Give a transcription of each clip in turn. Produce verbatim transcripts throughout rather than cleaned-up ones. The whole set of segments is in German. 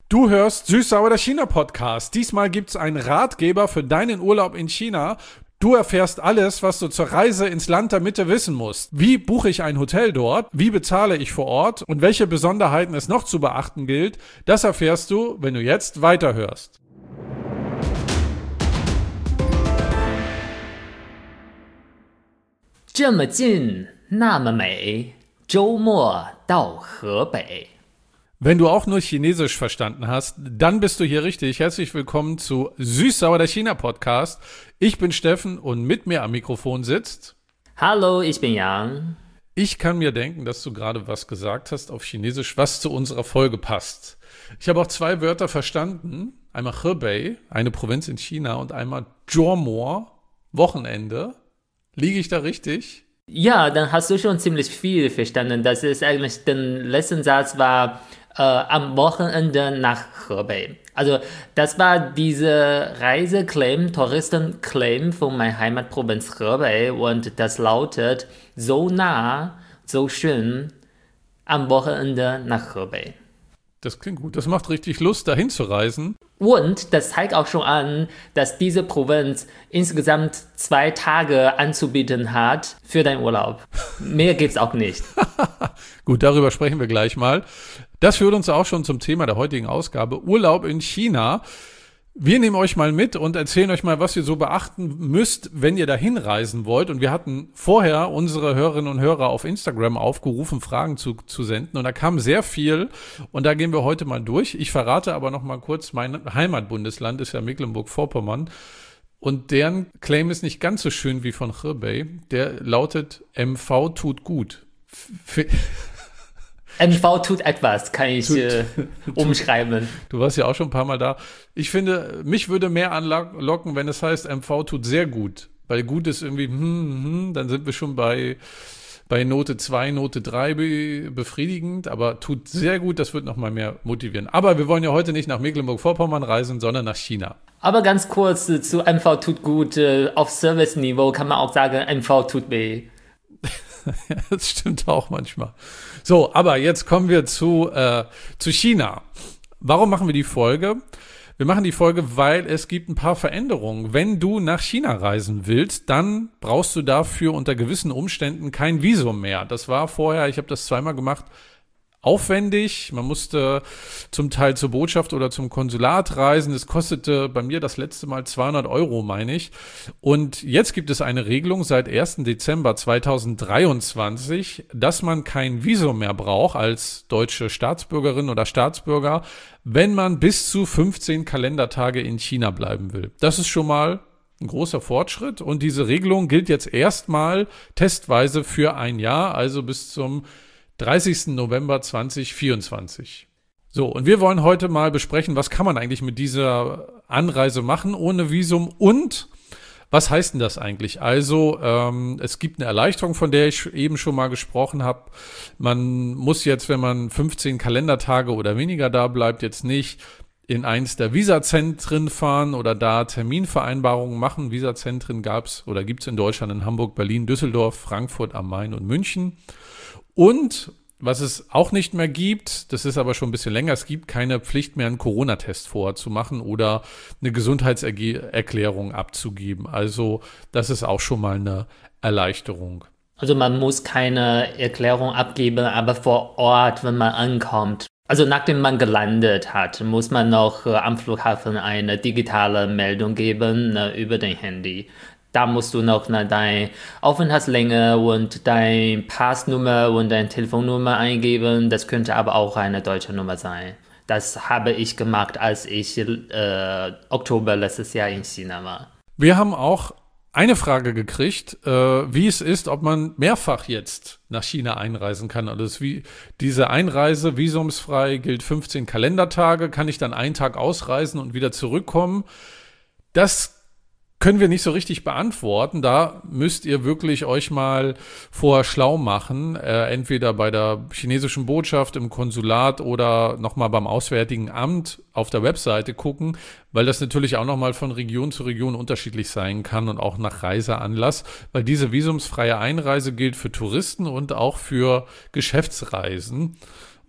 Du hörst Süß-Sauer, der China-Podcast. Diesmal gibt's einen Ratgeber für deinen Urlaub in China. Du erfährst alles, was du zur Reise ins Land der Mitte wissen musst. Wie buche ich ein Hotel dort? Wie bezahle ich vor Ort? Und welche Besonderheiten es noch zu beachten gilt, das erfährst du, wenn du jetzt weiterhörst. "这么近，那么美，周末到河北." Wenn du auch nur Chinesisch verstanden hast, dann bist du hier richtig. Herzlich willkommen zu Süß-Sauer, der China-Podcast. Ich bin Steffen und mit mir am Mikrofon sitzt... Hallo, ich bin Yang. Ich kann mir denken, dass du gerade was gesagt hast auf Chinesisch, was zu unserer Folge passt. Ich habe auch zwei Wörter verstanden. Einmal Hebei, eine Provinz in China, und einmal Zhuomo, Wochenende. Liege ich da richtig? Ja, dann hast du schon ziemlich viel verstanden. Das ist eigentlich, der letzte Satz war äh, am Wochenende nach Hebei. Also das war diese Reiseclaim, Touristenclaim von meiner Heimatprovinz Hebei, und das lautet: so nah, so schön, am Wochenende nach Hebei. Das klingt gut. Das macht richtig Lust, dahin zu reisen. Und das zeigt auch schon an, dass diese Provinz insgesamt zwei Tage anzubieten hat für deinen Urlaub. Mehr gibt's auch nicht. Gut, darüber sprechen wir gleich mal. Das führt uns auch schon zum Thema der heutigen Ausgabe: Urlaub in China. Wir nehmen euch mal mit und erzählen euch mal, was ihr so beachten müsst, wenn ihr dahin reisen wollt. Und wir hatten vorher unsere Hörerinnen und Hörer auf Instagram aufgerufen, Fragen zu, zu senden. Und da kam sehr viel. Und da gehen wir heute mal durch. Ich verrate aber noch mal kurz, mein Heimatbundesland ist ja Mecklenburg-Vorpommern. Und deren Claim ist nicht ganz so schön wie von Hebei. Der lautet: M V tut gut. F- M V tut etwas, kann ich Tut- äh, umschreiben. Du warst ja auch schon ein paar Mal da. Ich finde, mich würde mehr anlocken, wenn es heißt, M V tut sehr gut. Weil gut ist irgendwie, hm, hm, dann sind wir schon bei, bei Note zwei, Note drei be- befriedigend. Aber tut sehr gut, das wird nochmal mehr motivieren. Aber wir wollen ja heute nicht nach Mecklenburg-Vorpommern reisen, sondern nach China. Aber ganz kurz äh, zu M V tut gut. Äh, auf Service-Niveau kann man auch sagen, M V tut weh. Ja, das stimmt auch manchmal. So, aber jetzt kommen wir zu, äh, zu China. Warum machen wir die Folge? Wir machen die Folge, weil es gibt ein paar Veränderungen. Wenn du nach China reisen willst, dann brauchst du dafür unter gewissen Umständen kein Visum mehr. Das war vorher, ich habe das zweimal gemacht, aufwendig. Man musste zum Teil zur Botschaft oder zum Konsulat reisen. Das kostete bei mir das letzte Mal zweihundert Euro, meine ich. Und jetzt gibt es eine Regelung seit ersten Dezember zweitausenddreiundzwanzig, dass man kein Visum mehr braucht als deutsche Staatsbürgerin oder Staatsbürger, wenn man bis zu fünfzehn Kalendertage in China bleiben will. Das ist schon mal ein großer Fortschritt. Und diese Regelung gilt jetzt erstmal testweise für ein Jahr, also bis zum dreißigsten November zweitausendvierundzwanzig. So, und wir wollen heute mal besprechen, was kann man eigentlich mit dieser Anreise machen ohne Visum und was heißt denn das eigentlich? Also, ähm, es gibt eine Erleichterung, von der ich eben schon mal gesprochen habe. Man muss jetzt, wenn man fünfzehn Kalendertage oder weniger da bleibt, jetzt nicht in eins der Visazentren fahren oder da Terminvereinbarungen machen. Visazentren gab's oder gibt's in Deutschland in Hamburg, Berlin, Düsseldorf, Frankfurt am Main und München. Und was es auch nicht mehr gibt, das ist aber schon ein bisschen länger, es gibt keine Pflicht mehr, einen Corona-Test vorher zu machen oder eine Gesundheitserklärung abzugeben. Also das ist auch schon mal eine Erleichterung. Also man muss keine Erklärung abgeben, aber vor Ort, wenn man ankommt, also nachdem man gelandet hat, muss man noch äh, am Flughafen eine digitale Meldung geben äh, über dein Handy. Da musst du noch ne, deine Aufenthaltslänge und deine Passnummer und deine Telefonnummer eingeben. Das könnte aber auch eine deutsche Nummer sein. Das habe ich gemacht, als ich äh, Oktober letztes Jahr in China war. Wir haben auch eine Frage gekriegt, äh, wie es ist, ob man mehrfach jetzt nach China einreisen kann. Also es wie diese Einreise visumsfrei gilt fünfzehn Kalendertage, kann ich dann einen Tag ausreisen und wieder zurückkommen. Das können wir nicht so richtig beantworten. Da müsst ihr wirklich euch mal vorher schlau machen, äh, entweder bei der chinesischen Botschaft, im Konsulat oder nochmal beim Auswärtigen Amt auf der Webseite gucken, weil das natürlich auch nochmal von Region zu Region unterschiedlich sein kann und auch nach Reiseanlass, weil diese visumsfreie Einreise gilt für Touristen und auch für Geschäftsreisen.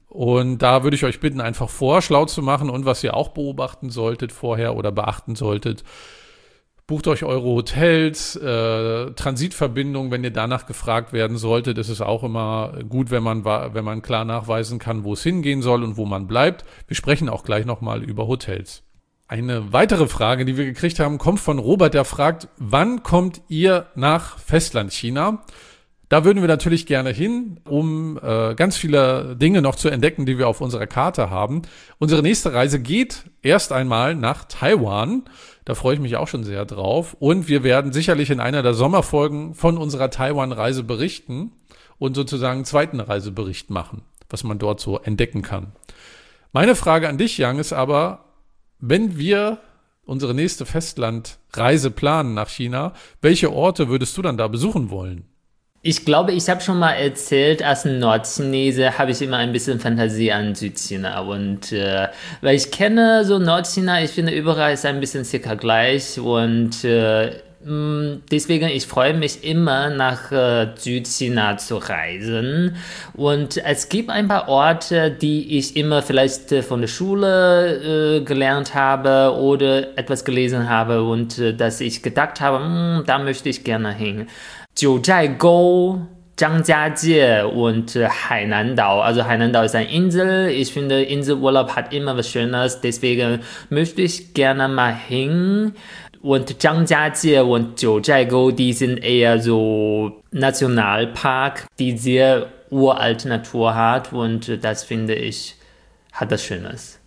Und da würde ich euch bitten, einfach vorschlau zu machen und was ihr auch beobachten solltet vorher oder beachten solltet. Bucht euch eure Hotels, äh, Transitverbindungen, wenn ihr danach gefragt werden solltet. Es ist auch immer gut, wenn man, wenn man klar nachweisen kann, wo es hingehen soll und wo man bleibt. Wir sprechen auch gleich nochmal über Hotels. Eine weitere Frage, die wir gekriegt haben, kommt von Robert, der fragt, wann kommt ihr nach Festlandchina? Da würden wir natürlich gerne hin, um äh, ganz viele Dinge noch zu entdecken, die wir auf unserer Karte haben. Unsere nächste Reise geht erst einmal nach Taiwan. Da freue ich mich auch schon sehr drauf. Und wir werden sicherlich in einer der Sommerfolgen von unserer Taiwan-Reise berichten und sozusagen einen zweiten Reisebericht machen, was man dort so entdecken kann. Meine Frage an dich, Yang, ist aber, wenn wir unsere nächste Festlandreise planen nach China, welche Orte würdest du dann da besuchen wollen? Ich glaube, ich habe schon mal erzählt, als Nordchinese habe ich immer ein bisschen Fantasie an Südchina. Und äh, weil ich kenne so Nordchina, ich finde überall ist ein bisschen circa gleich. Und äh, deswegen, ich freue mich immer nach äh, Südchina zu reisen. Und es gibt ein paar Orte, die ich immer vielleicht äh, von der Schule äh, gelernt habe oder etwas gelesen habe und äh, dass ich gedacht habe, da möchte ich gerne hin. Jiuzhaigou, Zhangjiajie und äh, Hainandao. Also Hainandao ist eine Insel. Ich finde, Inselurlaub hat immer was Schönes. Deswegen möchte ich gerne mal hin. Und Zhangjiajie und Jiuzhaigou, die sind eher so Nationalpark, die sehr uralte Natur hat. Und äh, das finde ich, hat was Schönes.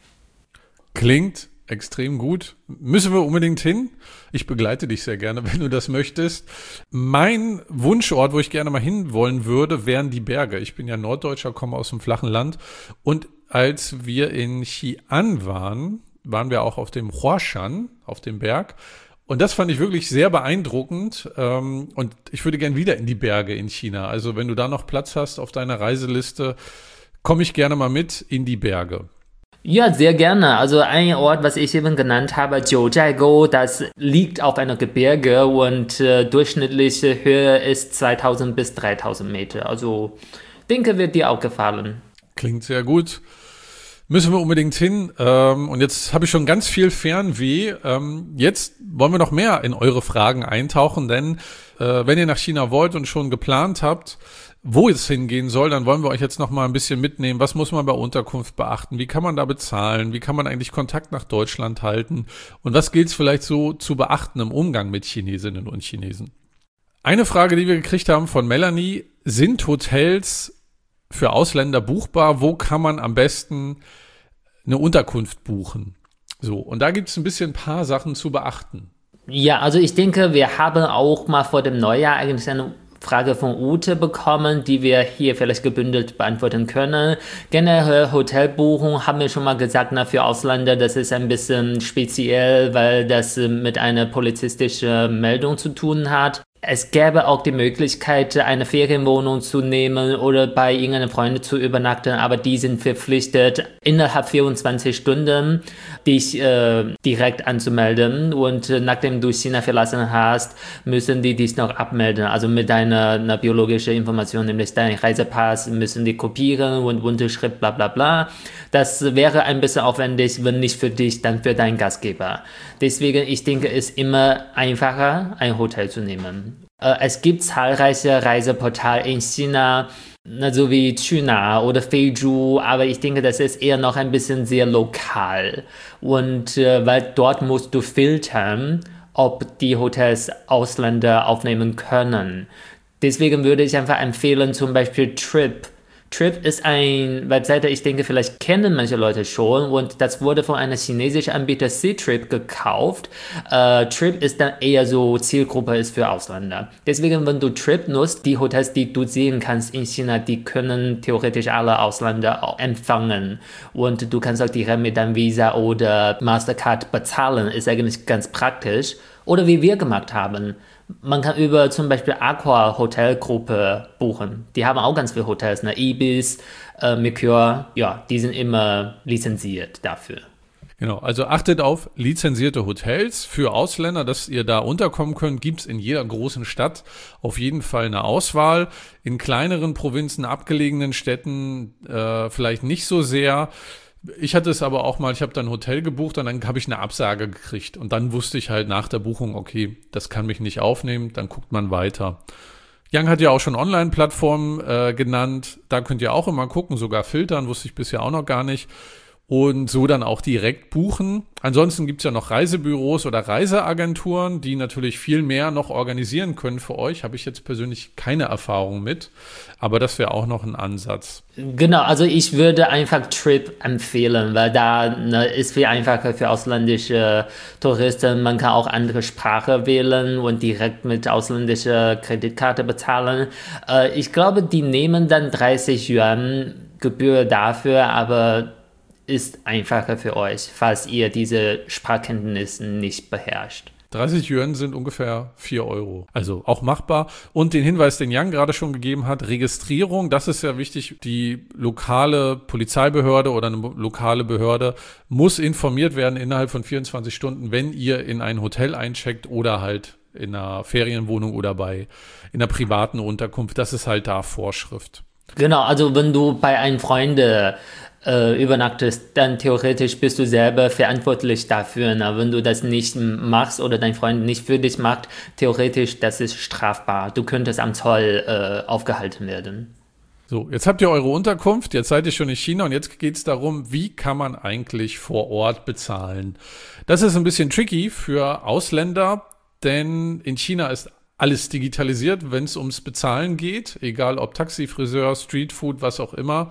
Klingt extrem gut. Müssen wir unbedingt hin. Ich begleite dich sehr gerne, wenn du das möchtest. Mein Wunschort, wo ich gerne mal hinwollen würde, wären die Berge. Ich bin ja Norddeutscher, komme aus dem flachen Land. Und als wir in Xi'an waren, waren wir auch auf dem Huashan, auf dem Berg. Und das fand ich wirklich sehr beeindruckend. Und ich würde gern wieder in die Berge in China. Also wenn du da noch Platz hast auf deiner Reiseliste, komme ich gerne mal mit in die Berge. Ja, sehr gerne. Also ein Ort, was ich eben genannt habe, Jiuzhaigou, das liegt auf einer Gebirge und äh, durchschnittliche Höhe ist zweitausend bis dreitausend Meter. Also denke, wird dir auch gefallen. Klingt sehr gut. Müssen wir unbedingt hin. Ähm, und jetzt habe ich schon ganz viel Fernweh. Ähm, jetzt wollen wir noch mehr in eure Fragen eintauchen, denn äh, wenn ihr nach China wollt und schon geplant habt, wo es hingehen soll, dann wollen wir euch jetzt noch mal ein bisschen mitnehmen. Was muss man bei Unterkunft beachten? Wie kann man da bezahlen? Wie kann man eigentlich Kontakt nach Deutschland halten? Und was gilt es vielleicht so zu beachten im Umgang mit Chinesinnen und Chinesen? Eine Frage, die wir gekriegt haben von Melanie: Sind Hotels für Ausländer buchbar? Wo kann man am besten eine Unterkunft buchen? So, und da gibt es ein bisschen ein paar Sachen zu beachten. Ja, also ich denke, wir haben auch mal vor dem Neujahr eigentlich eine Frage von Ute bekommen, die wir hier vielleicht gebündelt beantworten können. Generell Hotelbuchung haben wir schon mal gesagt, na, für Ausländer, das ist ein bisschen speziell, weil das mit einer polizistischen Meldung zu tun hat. Es gäbe auch die Möglichkeit, eine Ferienwohnung zu nehmen oder bei irgendeinem Freund zu übernachten, aber die sind verpflichtet, innerhalb vierundzwanzig Stunden dich äh, direkt anzumelden, und äh, nachdem du China verlassen hast, müssen die dich noch abmelden, also mit deiner einer biologischen Information, nämlich dein Reisepass, müssen die kopieren und Unterschrift, bla bla bla. Das wäre ein bisschen aufwendig, wenn nicht für dich, dann für deinen Gastgeber. Deswegen, ich denke, es ist immer einfacher, ein Hotel zu nehmen. Äh, es gibt zahlreiche Reiseportale in China, so wie Qunar oder Feizhu, aber ich denke, das ist eher noch ein bisschen sehr lokal. Und äh, weil dort musst du filtern, ob die Hotels Ausländer aufnehmen können. Deswegen würde ich einfach empfehlen, zum Beispiel Trip. Trip ist eine Webseite, ich denke, vielleicht kennen manche Leute schon, und das wurde von einem chinesischen Anbieter Ctrip gekauft. Äh, Trip ist dann eher so, Zielgruppe ist für Ausländer. Deswegen, wenn du Trip nutzt, die Hotels, die du sehen kannst in China, die können theoretisch alle Ausländer auch empfangen. Und du kannst auch direkt mit deinem Visa oder Mastercard bezahlen, ist eigentlich ganz praktisch. Oder wie wir gemacht haben. Man kann über zum Beispiel Aqua Hotelgruppe buchen. Die haben auch ganz viele Hotels, ne? Ibis, äh, Mercure, ja, die sind immer lizenziert dafür. Genau, also achtet auf lizenzierte Hotels für Ausländer, dass ihr da unterkommen könnt. Gibt's in jeder großen Stadt auf jeden Fall eine Auswahl. In kleineren Provinzen, abgelegenen Städten äh, vielleicht nicht so sehr. Ich hatte es aber auch mal, ich habe dann ein Hotel gebucht und dann habe ich eine Absage gekriegt. Und dann wusste ich halt nach der Buchung, okay, das kann mich nicht aufnehmen, dann guckt man weiter. Yang hat ja auch schon Online-Plattformen äh, genannt. Da könnt ihr auch immer gucken, sogar filtern, wusste ich bisher auch noch gar nicht. Und so dann auch direkt buchen. Ansonsten gibt's ja noch Reisebüros oder Reiseagenturen, die natürlich viel mehr noch organisieren können für euch. Habe ich jetzt persönlich keine Erfahrung mit, aber das wäre auch noch ein Ansatz. Genau, also ich würde einfach Trip empfehlen, weil da ne, ist viel einfacher für ausländische Touristen. Man kann auch andere Sprache wählen und direkt mit ausländischer Kreditkarte bezahlen. Äh, ich glaube, die nehmen dann dreißig Yuan Gebühr dafür, aber ist einfacher für euch, falls ihr diese Sprachkenntnisse nicht beherrscht. dreißig Yuan sind ungefähr vier Euro. Also auch machbar. Und den Hinweis, den Yang gerade schon gegeben hat, Registrierung, das ist ja wichtig. Die lokale Polizeibehörde oder eine lokale Behörde muss informiert werden innerhalb von vierundzwanzig Stunden, wenn ihr in ein Hotel eincheckt oder halt in einer Ferienwohnung oder bei in einer privaten Unterkunft. Das ist halt da Vorschrift. Genau, also wenn du bei einem Freunde äh, übernachtest, dann theoretisch bist du selber verantwortlich dafür. Na? Wenn du das nicht machst oder dein Freund nicht für dich macht, theoretisch, das ist strafbar. Du könntest am Zoll äh, aufgehalten werden. So, jetzt habt ihr eure Unterkunft, jetzt seid ihr schon in China und jetzt geht es darum, wie kann man eigentlich vor Ort bezahlen. Das ist ein bisschen tricky für Ausländer, denn in China ist alles digitalisiert, wenn es ums Bezahlen geht, egal ob Taxi, Friseur, Streetfood, was auch immer.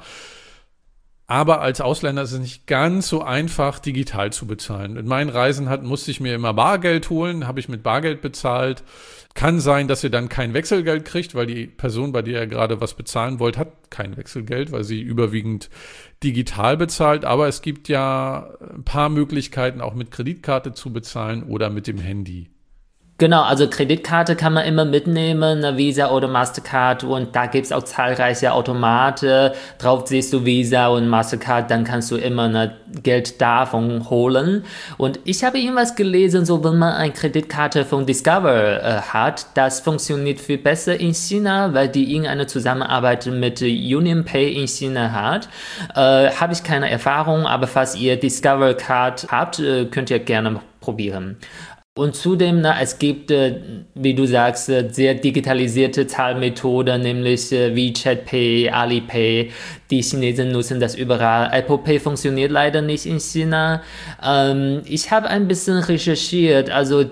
Aber als Ausländer ist es nicht ganz so einfach, digital zu bezahlen. In meinen Reisen hat, musste ich mir immer Bargeld holen, habe ich mit Bargeld bezahlt. Kann sein, dass ihr dann kein Wechselgeld kriegt, weil die Person, bei der ihr gerade was bezahlen wollt, hat kein Wechselgeld, weil sie überwiegend digital bezahlt. Aber es gibt ja ein paar Möglichkeiten, auch mit Kreditkarte zu bezahlen oder mit dem Handy. Genau, also Kreditkarte kann man immer mitnehmen, eine Visa oder Mastercard, und da gibt es auch zahlreiche Automaten. Drauf siehst du Visa und Mastercard, dann kannst du immer eine Geld davon holen. Und ich habe irgendwas gelesen, so wenn man eine Kreditkarte von Discover äh, hat, das funktioniert viel besser in China, weil die irgendeine Zusammenarbeit mit UnionPay in China hat. Äh, habe ich keine Erfahrung, aber falls ihr Discover Card habt, äh, könnt ihr gerne probieren. Und zudem, na, es gibt, äh, wie du sagst, äh, sehr digitalisierte Zahlmethoden, nämlich äh, WeChat Pay, Alipay. Die Chinesen nutzen das überall. Apple Pay funktioniert leider nicht in China. Ähm, ich habe ein bisschen recherchiert. Also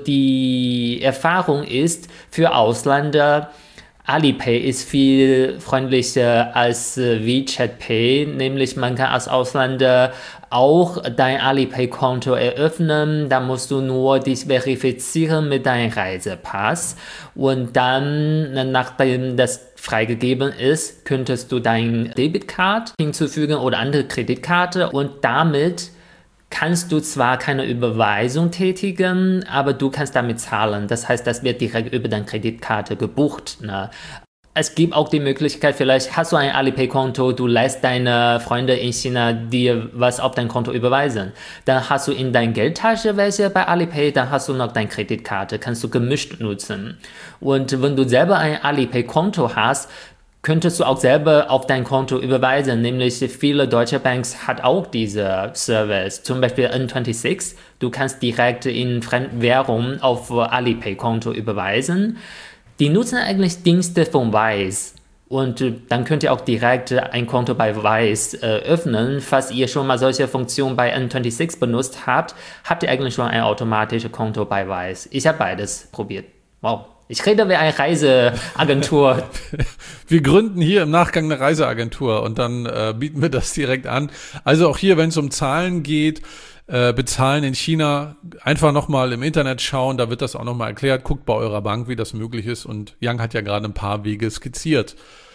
die Erfahrung ist, für Ausländer, Alipay ist viel freundlicher als äh, WeChat Pay, nämlich man kann als Ausländer auch dein Alipay-Konto eröffnen, da musst du nur dich verifizieren mit deinem Reisepass und dann, nachdem das freigegeben ist, könntest du dein Debitcard hinzufügen oder andere Kreditkarte und damit kannst du zwar keine Überweisung tätigen, aber du kannst damit zahlen. Das heißt, das wird direkt über deine Kreditkarte gebucht. Ne? Es gibt auch die Möglichkeit, vielleicht hast du ein Alipay-Konto, du lässt deine Freunde in China dir was auf dein Konto überweisen. Dann hast du in deiner Geldtasche welche bei Alipay, dann hast du noch deine Kreditkarte, kannst du gemischt nutzen. Und wenn du selber ein Alipay-Konto hast, könntest du auch selber auf dein Konto überweisen, nämlich viele deutsche Banks hat auch diese Service, zum Beispiel N sechsundzwanzig, du kannst direkt in Fremdwährung auf Alipay-Konto überweisen. Die nutzen eigentlich Dienste von Wise und dann könnt ihr auch direkt ein Konto bei Wise äh, öffnen. Falls ihr schon mal solche Funktionen bei N sechsundzwanzig benutzt habt, habt ihr eigentlich schon ein automatisches Konto bei Wise. Ich habe beides probiert. Wow. Ich rede wie eine Reiseagentur. Wir gründen hier im Nachgang eine Reiseagentur und dann äh, bieten wir das direkt an. Also auch hier, wenn es um Zahlen geht, äh, bezahlen in China, einfach nochmal im Internet schauen, da wird das auch nochmal erklärt. Guckt bei eurer Bank, wie das möglich ist, und Yang hat ja gerade ein paar Wege skizziert.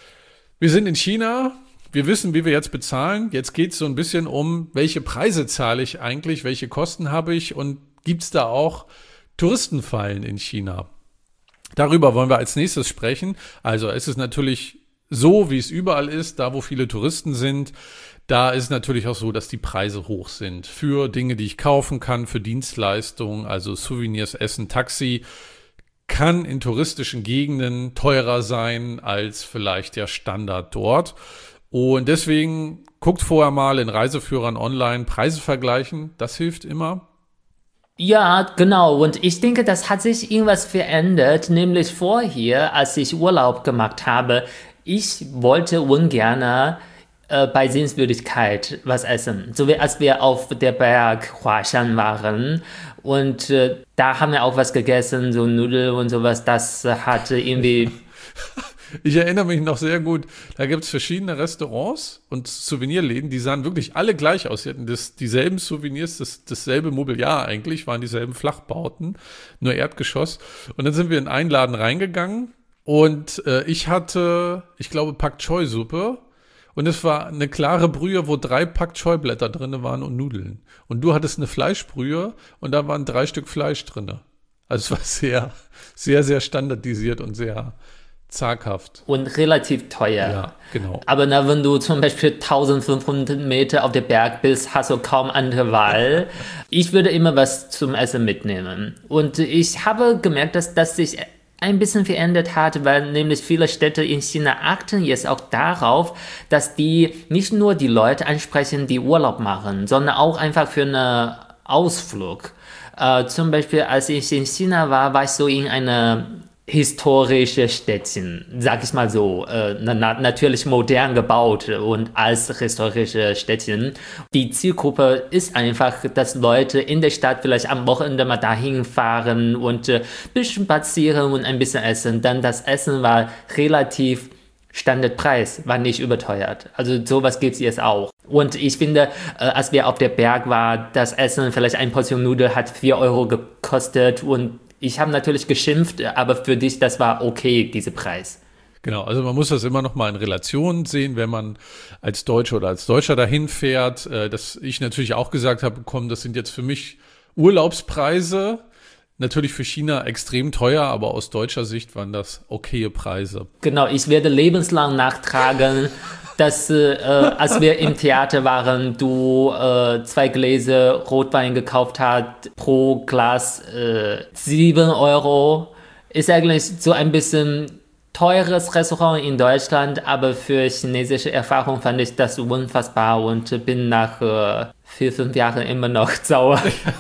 Wir sind in China, wir wissen, wie wir jetzt bezahlen. Jetzt geht es so ein bisschen um, welche Preise zahle ich eigentlich, welche Kosten habe ich und gibt es da auch Touristenfallen in China? Darüber wollen wir als nächstes sprechen. Also es ist natürlich so, wie es überall ist, da wo viele Touristen sind, Da ist natürlich auch so, dass die Preise hoch sind für Dinge, die ich kaufen kann, für Dienstleistungen, also Souvenirs, Essen, Taxi. Kann in touristischen Gegenden teurer sein als vielleicht der Standard dort. Und deswegen guckt vorher mal in Reiseführern online, Preise vergleichen, das hilft immer. Ja, genau. Und ich denke, das hat sich irgendwas verändert, nämlich vorher, als ich Urlaub gemacht habe, ich wollte ungern äh, bei Sehenswürdigkeit was essen. So wie als wir auf der Berg Huashan waren und äh, da haben wir auch was gegessen, so Nudeln und sowas, das äh, hatte irgendwie... Ich erinnere mich noch sehr gut, da gibt es verschiedene Restaurants und Souvenirläden, die sahen wirklich alle gleich aus. Sie hatten das, dieselben Souvenirs, das, dasselbe Mobiliar eigentlich, waren dieselben Flachbauten, nur Erdgeschoss. Und dann sind wir in einen Laden reingegangen und äh, ich hatte, ich glaube, Pak Choi Suppe und es war eine klare Brühe, wo drei Pak Choi Blätter drin waren und Nudeln. Und du hattest eine Fleischbrühe und da waren drei Stück Fleisch drin. Also es war sehr, sehr, sehr standardisiert und sehr zaghaft. Und relativ teuer. Ja, genau. Aber na, wenn du zum Beispiel eintausendfünfhundert Meter auf dem Berg bist, hast du kaum andere Wahl. Ich würde immer was zum Essen mitnehmen. Und ich habe gemerkt, dass das sich ein bisschen verändert hat, weil nämlich viele Städte in China achten jetzt auch darauf, dass die nicht nur die Leute ansprechen, die Urlaub machen, sondern auch einfach für einen Ausflug. Äh, zum Beispiel, als ich in China war, war ich so in einer historische Städtchen, sag ich mal so, äh, na, natürlich modern gebaut und als historische Städtchen. Die Zielgruppe ist einfach, dass Leute in der Stadt vielleicht am Wochenende mal dahin fahren und ein äh, bisschen spazieren und ein bisschen essen. Dann das Essen war relativ Standardpreis, war nicht überteuert. Also sowas gibt es jetzt auch. Und ich finde, äh, als wir auf der Berg waren, das Essen, vielleicht eine Portion Nudeln hat vier Euro gekostet und ich habe natürlich geschimpft, aber für dich, das war okay, dieser Preis. Genau, also man muss das immer noch mal in Relation sehen, wenn man als Deutscher oder als Deutscher dahin fährt, äh, dass ich natürlich auch gesagt habe, komm, das sind jetzt für mich Urlaubspreise, natürlich für China extrem teuer, aber aus deutscher Sicht waren das okaye Preise. Genau, ich werde lebenslang nachtragen, dass äh, als wir im Theater waren, du äh, zwei Gläser Rotwein gekauft hast, pro Glas äh, sieben Euro. Ist eigentlich so ein bisschen teures Restaurant in Deutschland, aber für chinesische Erfahrung fand ich das unfassbar und bin nach äh, vier, fünf Jahren immer noch sauer.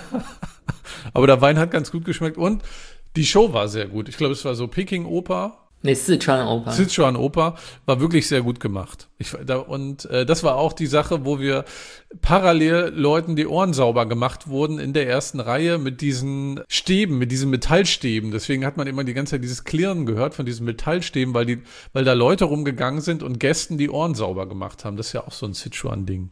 Aber der Wein hat ganz gut geschmeckt und die Show war sehr gut. Ich glaube, es war so Peking-Oper. Nee, Sichuan-Oper. Sichuan-Oper war wirklich sehr gut gemacht. Ich, da, und äh, das war auch die Sache, wo wir parallel Leuten die Ohren sauber gemacht wurden in der ersten Reihe mit diesen Stäben, mit diesen Metallstäben. Deswegen hat man immer die ganze Zeit dieses Klirren gehört von diesen Metallstäben, weil die, weil da Leute rumgegangen sind und Gästen die Ohren sauber gemacht haben. Das ist ja auch so ein Sichuan-Ding.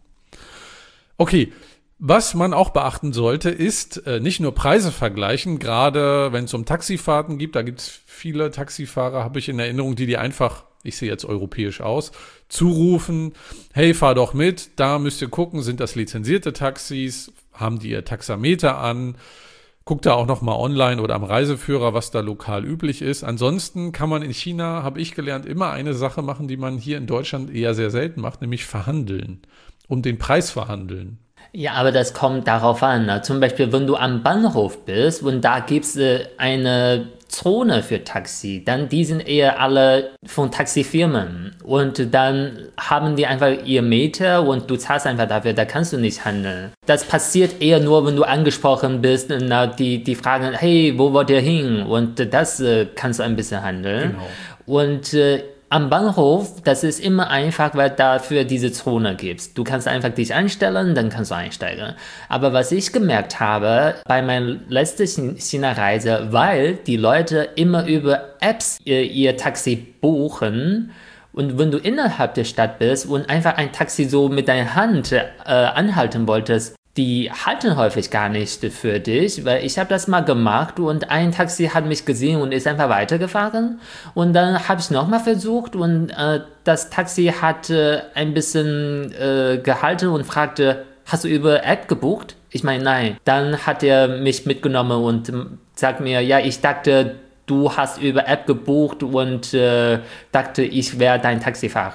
Okay. Was man auch beachten sollte, ist äh, nicht nur Preise vergleichen, gerade wenn es um Taxifahrten geht, da gibt es viele Taxifahrer, habe ich in Erinnerung, die die einfach, ich sehe jetzt europäisch aus, zurufen, hey, fahr doch mit, da müsst ihr gucken, sind das lizenzierte Taxis, haben die ihr Taxameter an, guckt da auch nochmal online oder am Reiseführer, was da lokal üblich ist. Ansonsten kann man in China, habe ich gelernt, immer eine Sache machen, die man hier in Deutschland eher sehr selten macht, nämlich verhandeln, um den Preis verhandeln. Ja, aber das kommt darauf an. Ne? Zum Beispiel, wenn du am Bahnhof bist und da gibt es äh, eine Zone für Taxi, dann die sind eher alle von Taxifirmen und dann haben die einfach ihr Meter und du zahlst einfach dafür, da kannst du nicht handeln. Das passiert eher nur, wenn du angesprochen bist und na, die, die fragen, hey, wo wollt ihr hin? Und das äh, kannst du ein bisschen handeln. Genau. Und äh, am Bahnhof, das ist immer einfach, weil dafür diese Zone gibt. Du kannst einfach dich einstellen, dann kannst du einsteigen. Aber was ich gemerkt habe bei meiner letzten China-Reise, weil die Leute immer über Apps ihr, ihr Taxi buchen und wenn du innerhalb der Stadt bist und einfach ein Taxi so mit deiner Hand äh, anhalten wolltest, die halten häufig gar nicht für dich, weil ich habe das mal gemacht und ein Taxi hat mich gesehen und ist einfach weitergefahren und dann habe ich nochmal versucht und äh, das Taxi hat äh, ein bisschen äh, gehalten und fragte, hast du über App gebucht? Ich meine, nein. Dann hat er mich mitgenommen und äh, sagt mir, ja, ich dachte, du hast über App gebucht und äh, dachte, ich wäre dein Taxifahrer.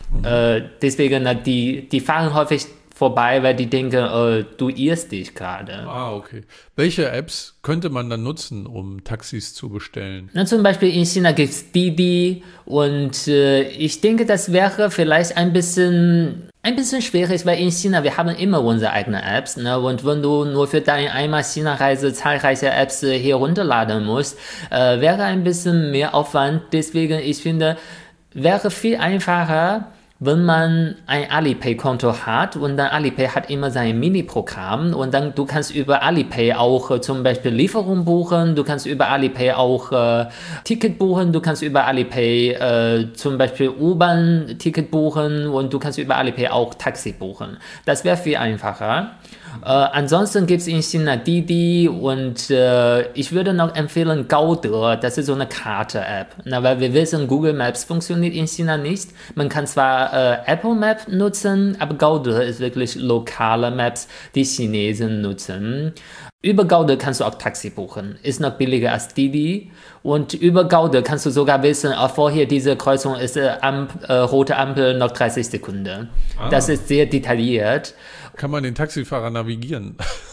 Mhm. Äh, deswegen, na, die, die fahren häufig vorbei, weil die denken, äh, du irrst dich gerade. Ah, okay. Welche Apps könnte man dann nutzen, um Taxis zu bestellen? Na, zum Beispiel in China gibt es Didi und äh, ich denke, das wäre vielleicht ein bisschen, ein bisschen schwierig, weil in China, wir haben immer unsere eigenen Apps, ne? Und wenn du nur für deine einmal China-Reise zahlreiche Apps äh, hier runterladen musst, äh, wäre ein bisschen mehr Aufwand. Deswegen, ich finde, wäre viel einfacher, wenn man ein Alipay-Konto hat und dann Alipay hat immer sein Mini-Programm und dann du kannst über Alipay auch äh, zum Beispiel Lieferung buchen, du kannst über Alipay auch äh, Ticket buchen, du kannst über Alipay äh, zum Beispiel U-Bahn-Ticket buchen und du kannst über Alipay auch Taxi buchen. Das wäre viel einfacher. Äh, ansonsten gibt es in China Didi und äh, ich würde noch empfehlen Gaode, das ist so eine Karte-App. Na, weil wir wissen, Google Maps funktioniert in China nicht. Man kann zwar äh, Apple Map nutzen, aber Gaode ist wirklich lokale Maps, die Chinesen nutzen. Über Gaode kannst du auch Taxi buchen, ist noch billiger als Didi. Und über Gaode kannst du sogar wissen, oh, vorher diese Kreuzung ist äh, Amp, äh, rote Ampel noch dreißig Sekunden. Ah. Das ist sehr detailliert. Kann man den Taxifahrer navigieren?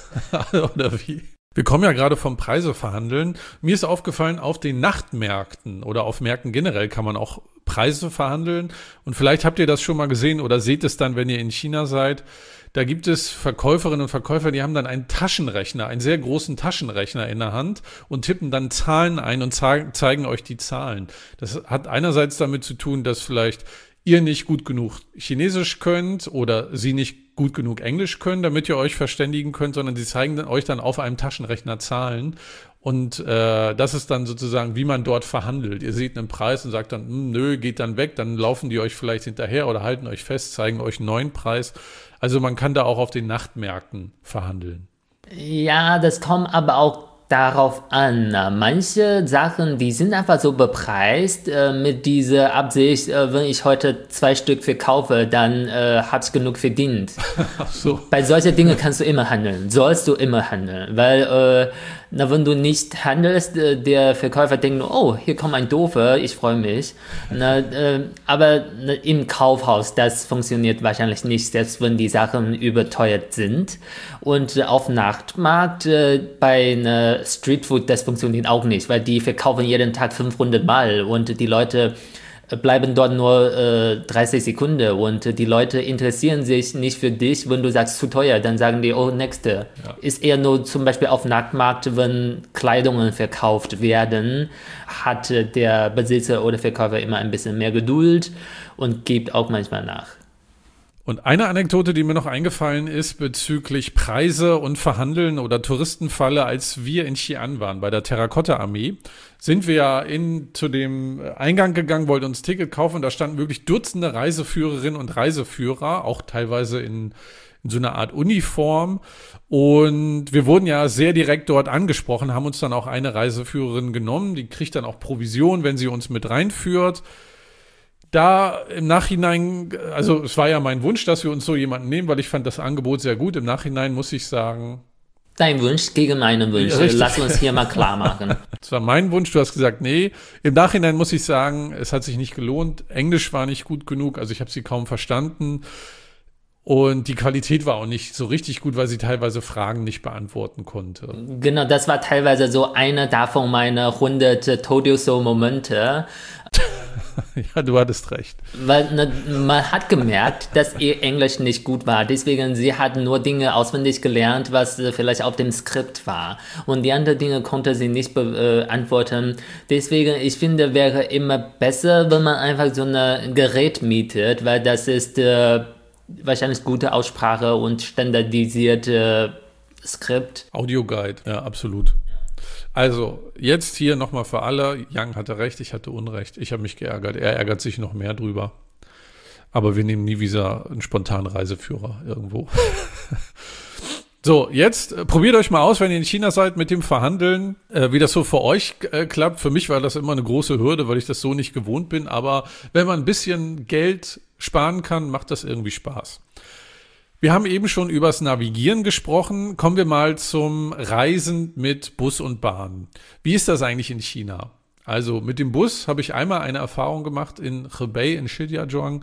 Oder wie? Wir kommen ja gerade vom Preise verhandeln. Mir ist aufgefallen, auf den Nachtmärkten oder auf Märkten generell kann man auch Preise verhandeln. Und vielleicht habt ihr das schon mal gesehen oder seht es dann, wenn ihr in China seid. Da gibt es Verkäuferinnen und Verkäufer, die haben dann einen Taschenrechner, einen sehr großen Taschenrechner in der Hand und tippen dann Zahlen ein und zeigen euch die Zahlen. Das hat einerseits damit zu tun, dass vielleicht ihr nicht gut genug Chinesisch könnt oder sie nicht gut genug Englisch können, damit ihr euch verständigen könnt, sondern sie zeigen dann euch dann auf einem Taschenrechner Zahlen. Und äh, das ist dann sozusagen, wie man dort verhandelt. Ihr seht einen Preis und sagt dann, hm, nö, geht dann weg. Dann laufen die euch vielleicht hinterher oder halten euch fest, zeigen euch einen neuen Preis. Also man kann da auch auf den Nachtmärkten verhandeln. Ja, das kommt aber auch darauf an. Manche Sachen, die sind einfach so bepreist äh, mit dieser Absicht, äh, wenn ich heute zwei Stück verkaufe, dann äh, habe ich genug verdient. Ach so. Bei solchen Dingen kannst du immer handeln, sollst du immer handeln, weil äh, na, wenn du nicht handelst, äh, der Verkäufer denkt nur, oh, hier kommt ein Doofer, ich freue mich. Na, äh, aber na, im Kaufhaus, das funktioniert wahrscheinlich nicht, selbst wenn die Sachen überteuert sind. Und äh, auf Nachtmarkt, äh, bei einer Streetfood, das funktioniert auch nicht, weil die verkaufen jeden Tag fünfhundert Mal und die Leute bleiben dort nur äh, dreißig Sekunden und äh, die Leute interessieren sich nicht für dich, wenn du sagst zu teuer, dann sagen die, oh, nächste. Ja. Ist eher nur zum Beispiel auf Nachtmarkt, wenn Kleidungen verkauft werden, hat äh, der Besitzer oder Verkäufer immer ein bisschen mehr Geduld und gibt auch manchmal nach. Und eine Anekdote, die mir noch eingefallen ist bezüglich Preise und Verhandeln oder Touristenfalle, als wir in Xi'an waren bei der Terrakotta-Armee, sind wir ja in, zu dem Eingang gegangen, wollten uns ein Ticket kaufen und da standen wirklich Dutzende Reiseführerinnen und Reiseführer, auch teilweise in, in so einer Art Uniform. Und wir wurden ja sehr direkt dort angesprochen, haben uns dann auch eine Reiseführerin genommen, die kriegt dann auch Provision, wenn sie uns mit reinführt. Da im Nachhinein, also es war ja mein Wunsch, dass wir uns so jemanden nehmen, weil ich fand das Angebot sehr gut. Im Nachhinein muss ich sagen... Dein Wunsch gegen meinen Wunsch. Ja, lass uns hier mal klar machen. Das war mein Wunsch, du hast gesagt, nee. Im Nachhinein muss ich sagen, es hat sich nicht gelohnt. Englisch war nicht gut genug, also ich habe sie kaum verstanden. Und die Qualität war auch nicht so richtig gut, weil sie teilweise Fragen nicht beantworten konnte. Genau, das war teilweise so eine davon meiner hundert Told You So Momente. Ja, du hattest recht. Weil ne, man hat gemerkt, dass ihr Englisch nicht gut war. Deswegen, sie hat nur Dinge auswendig gelernt, was äh, vielleicht auf dem Skript war. Und die anderen Dinge konnte sie nicht beantworten. Deswegen, ich finde, wäre immer besser, wenn man einfach so ein Gerät mietet, weil das ist äh, wahrscheinlich gute Aussprache und standardisierte Skript. Audioguide, ja, absolut. Also, jetzt hier nochmal für alle. Yang hatte recht, ich hatte Unrecht. Ich habe mich geärgert. Er ärgert sich noch mehr drüber. Aber wir nehmen nie wieder einen spontanen Reiseführer irgendwo. So, jetzt äh, probiert euch mal aus, wenn ihr in China seid, mit dem Verhandeln, äh, wie das so für euch äh, klappt. Für mich war das immer eine große Hürde, weil ich das so nicht gewohnt bin. Aber wenn man ein bisschen Geld sparen kann, macht das irgendwie Spaß. Wir haben eben schon übers Navigieren gesprochen. Kommen wir mal zum Reisen mit Bus und Bahn. Wie ist das eigentlich in China? Also mit dem Bus habe ich einmal eine Erfahrung gemacht in Hebei in Shijiazhuang.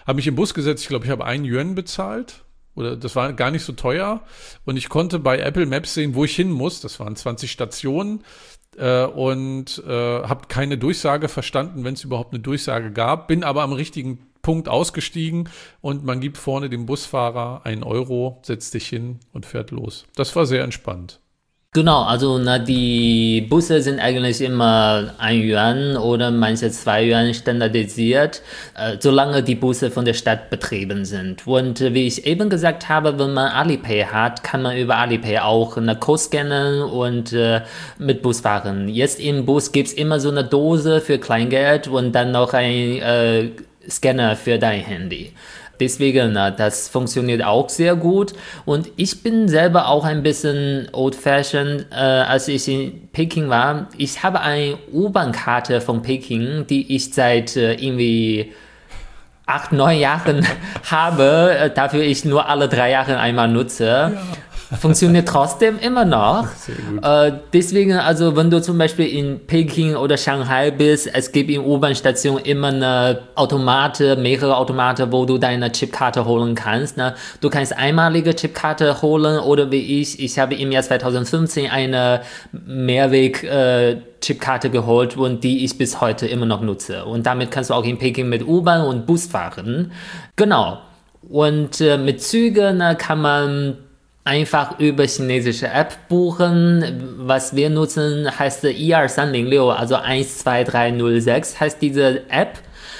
habe mich im Bus gesetzt, ich glaube, ich habe einen Yuan bezahlt. Oder das war gar nicht so teuer. Und ich konnte bei Apple Maps sehen, wo ich hin muss. Das waren zwanzig Stationen. Äh, und äh, habe keine Durchsage verstanden, wenn es überhaupt eine Durchsage gab. Bin aber am richtigen Punkt ausgestiegen. Und man gibt vorne dem Busfahrer einen Euro, setzt dich hin und fährt los. Das war sehr entspannt. Genau, also na, die Busse sind eigentlich immer ein Yuan oder manche zwei Yuan standardisiert, äh, solange die Busse von der Stadt betrieben sind. Und äh, wie ich eben gesagt habe, wenn man Alipay hat, kann man über Alipay auch eine Code scannen und äh, mit Bus fahren. Jetzt im Bus gibt's immer so eine Dose für Kleingeld und dann noch ein äh, Scanner für dein Handy. Deswegen, das funktioniert auch sehr gut. Und ich bin selber auch ein bisschen old-fashioned, äh, als ich in Peking war. Ich habe eine U-Bahn-Karte von Peking, die ich seit äh, irgendwie acht, neun Jahren habe, dafür ich nur alle drei Jahre einmal nutze. Ja. Funktioniert trotzdem immer noch. Sehr gut. Äh, deswegen, also wenn du zum Beispiel in Peking oder Shanghai bist, es gibt in U-Bahn-Stationen immer eine Automate, mehrere Automate, wo du deine Chipkarte holen kannst. Ne? Du kannst einmalige Chipkarte holen oder wie ich, ich habe im Jahr zwanzig fünfzehn eine Mehrweg äh, Chipkarte geholt und die ich bis heute immer noch nutze. Und damit kannst du auch in Peking mit U-Bahn und Bus fahren. Genau. Und äh, mit Zügen ne, kann man einfach über chinesische App buchen. Was wir nutzen, heißt I R drei null sechs, also eins zwei drei null sechs heißt diese App.